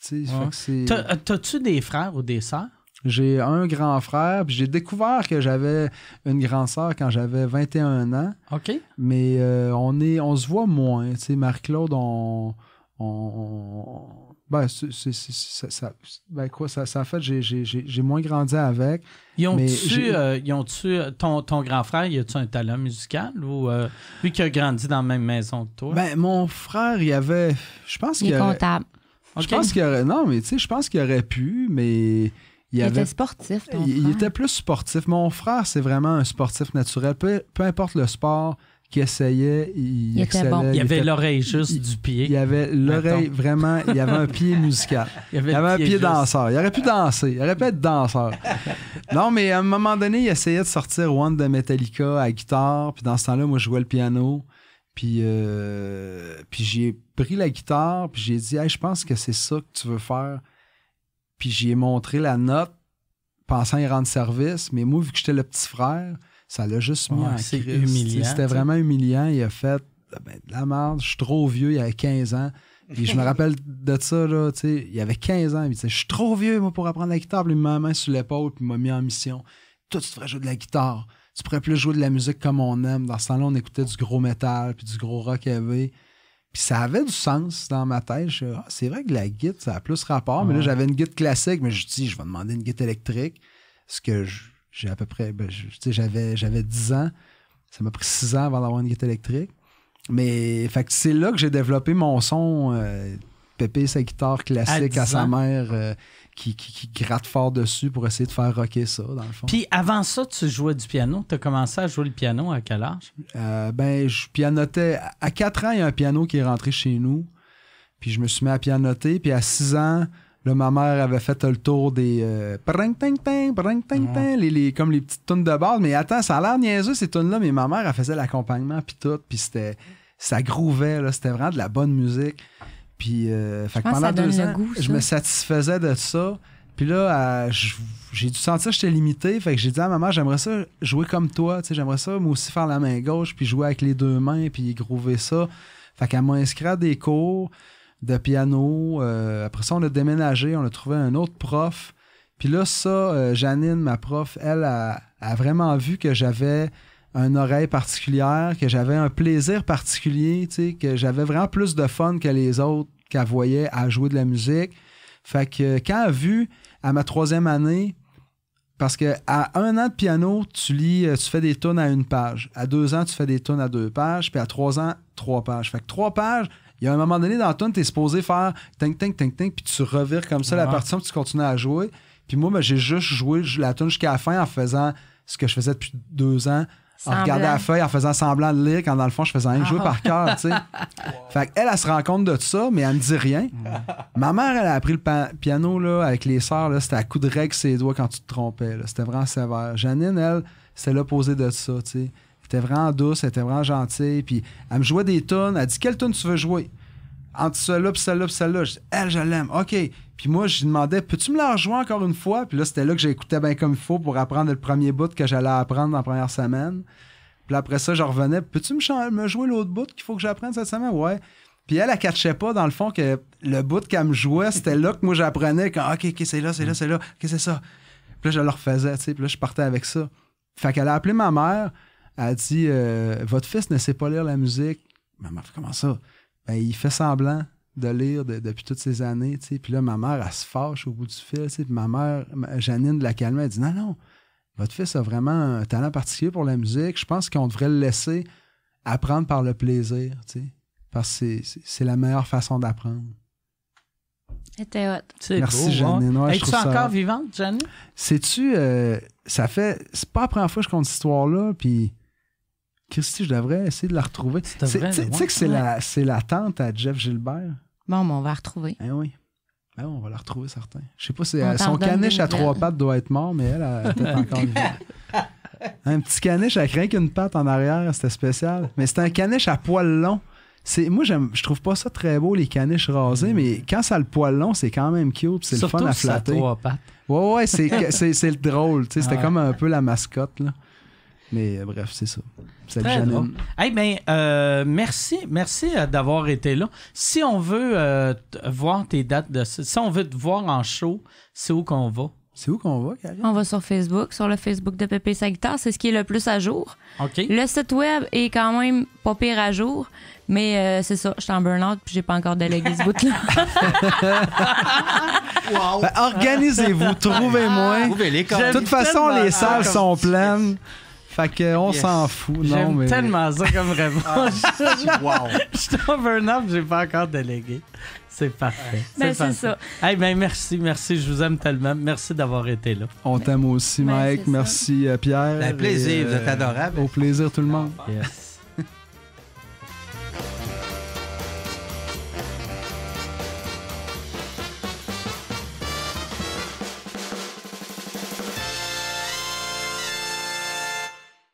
T'as-tu des frères ou des sœurs? J'ai un grand frère, puis j'ai découvert que j'avais une grande sœur quand j'avais 21 ans. OK. Mais on se voit moins. Marie-Claude, ça a fait j'ai moins grandi avec. Ton grand frère, y a-tu un talent musical ou lui qui a grandi dans la même maison que toi? Ben mon frère, il avait, je pense qu'il est comptable. Je pense qu'il aurait, non mais tu sais, je pense qu'il aurait pu, mais il était sportif. Il était plus sportif. Mon frère, c'est vraiment un sportif naturel. Peu importe le sport qu'il essayait, il excellait. Bon. Il avait l'oreille juste du pied. Il avait l'oreille vraiment, il avait un pied musical. Il avait un pied danseur. Il aurait pu danser. Il aurait pu être danseur. Non, mais à un moment donné, il essayait de sortir One de Metallica à guitare. Puis dans ce temps-là, moi, je jouais le piano. Puis j'ai pris la guitare. Puis j'ai dit, hey, je pense que c'est ça que tu veux faire. Puis j'y ai montré la note, pensant y rendre service. Mais moi, vu que j'étais le petit frère, ça l'a juste mis en crise. Humiliant. C'était vraiment humiliant. Il a fait de la merde, je suis trop vieux, il avait 15 ans. Puis je me rappelle de ça, là, tu sais, il avait 15 ans. Il disait, je suis trop vieux, moi, pour apprendre la guitare. Puis il m'a mis la main sur l'épaule, puis il m'a mis en mission. Toi, tu devrais jouer de la guitare. Tu pourrais plus jouer de la musique comme on aime. Dans ce temps-là, on écoutait du gros métal, puis du gros rock heavy. Puis ça avait du sens dans ma tête. C'est vrai que la guitare, ça a plus rapport. Mais là, j'avais une guitare classique, mais je dis, je vais demander une guitare électrique. Ce que j'ai à peu près, j'avais 10 ans. Ça m'a pris 6 ans avant d'avoir une guitare électrique. Mais fait que c'est là que j'ai développé mon son pépé sa guitare classique à sa mère qui gratte fort dessus pour essayer de faire rocker ça, dans le fond. Puis avant ça, tu jouais du piano. Tu as commencé à jouer le piano à quel âge? Je pianotais. À 4 ans, il y a un piano qui est rentré chez nous. Puis je me suis mis à pianoter. Puis à 6 ans, là, ma mère avait fait le tour des comme les petites tunes de base. Mais attends, ça a l'air niaiseux ces tunes-là, mais ma mère, elle faisait l'accompagnement puis tout. Puis ça grouvait, là. C'était vraiment de la bonne musique. Puis fait que pendant 2 ans, je me satisfaisais de ça. Puis là, j'ai dû sentir que j'étais limité. Fait que j'ai dit à maman, j'aimerais ça jouer comme toi. Tu sais, j'aimerais ça, moi aussi, faire la main gauche, puis jouer avec les 2 mains, puis groover ça. Fait qu'elle m'a inscrit à des cours de piano. Après ça, on a déménagé. On a trouvé un autre prof. Puis là, Janine, ma prof, elle a vraiment vu que j'avais une oreille particulière, que j'avais un plaisir particulier, tu sais, que j'avais vraiment plus de fun que les autres qu'elle voyait à jouer de la musique. Fait que quand elle a vu, à ma 3e année, parce qu'à 1 an de piano, tu fais des tunes à 1 page. À 2 ans, tu fais des tunes à 2 pages. Puis à 3 ans, 3 pages. Fait que 3 pages, il y a un moment donné dans la tune, tu es supposé faire ting, ting, ting, ting, puis tu revires comme ça la partition, puis tu continues à jouer. Puis moi, j'ai juste joué la tune jusqu'à la fin en faisant ce que je faisais depuis 2 ans. En regardant la feuille, en faisant semblant de lire, quand dans le fond, je faisais rien que jouer par cœur, tu sais. Fait qu'elle, elle se rend compte de ça, mais elle me dit rien. Ma mère, elle a appris le piano, là, avec les sœurs, là, c'était à coups de règle ses doigts quand tu te trompais, là. C'était vraiment sévère. Janine, elle, c'était l'opposé de ça, tu sais. Elle était vraiment douce, elle était vraiment gentille, puis elle me jouait des tunes. Elle dit, quelle tune tu veux jouer? Entre celle-là, puis celle-là, puis celle-là. Je dis, elle, je l'aime. OK. Puis moi, je lui demandais, peux-tu me la rejouer encore une fois? Puis là, c'était là que j'écoutais bien comme il faut pour apprendre le premier bout que j'allais apprendre dans la première semaine. Puis après ça, je revenais, peux-tu me jouer l'autre bout qu'il faut que j'apprenne cette semaine? Ouais. Puis elle catchait pas, dans le fond, que le bout qu'elle me jouait, c'était là que moi, j'apprenais quand, OK, c'est là, c'est là, c'est là. OK, c'est ça. Puis là, je le refaisais, tu sais. Puis là, je partais avec ça. Fait qu'elle a appelé ma mère. Elle a dit, votre fils ne sait pas lire la musique. Ma mère fait, comment ça? Ben, il fait semblant de lire depuis toutes ces années, tu sais. Puis là, ma mère, elle se fâche au bout du fil, tu sais. Puis ma mère, Janine, de la calmer, elle dit, non, votre fils a vraiment un talent particulier pour la musique. Je pense qu'on devrait le laisser apprendre par le plaisir, tu sais. Parce que c'est la meilleure façon d'apprendre. C'était hot. Merci, beau, Janine. Ouais, es-tu encore vivante, Janine? Sais-tu, c'est pas la première fois que je compte cette histoire-là, puis Christy, je devrais essayer de la retrouver. Tu sais que c'est la tante à Jeff Gilbert? Bon, on va la retrouver. Eh oui. Ben, on va la retrouver, certain. Je sais pas si son caniche à 3 pattes doit être mort, mais elle était encore vivante. Un petit caniche avec rien qu'une patte en arrière, c'était spécial. Mais c'était un caniche à poil long. Moi, je trouve pas ça très beau, les caniches rasés, mais quand ça a le poil long, c'est quand même cute. C'est surtout le fun à flatter. Surtout 3 pattes. Ouais, c'est drôle. C'était comme un peu la mascotte, là. Mais bref, c'est ça. Salut, Janine. Hey, merci d'avoir été là. Si on veut voir tes dates si on veut te voir en show, c'est où qu'on va? C'est où qu'on va, Karine? On va sur Facebook, sur le Facebook de Pépé sa guitare. C'est ce qui est le plus à jour. OK. Le site web est quand même pas pire à jour, mais c'est ça, je suis en burn-out puis j'ai pas encore délégué ce bout-là. Wow. Ben, organisez-vous, trouvez-moi. De toute façon, les salles sont pleines. Fait qu'on s'en fout. J'aime tellement ça comme réponse. Wow. Je suis en burn-out, j'ai pas encore délégué. C'est parfait. C'est ça. Hey, merci. Je vous aime tellement. Merci d'avoir été là. On t'aime aussi, Mike. Merci, Pierre. Un plaisir. Vous êtes adorable. Au plaisir, tout le monde. Yes.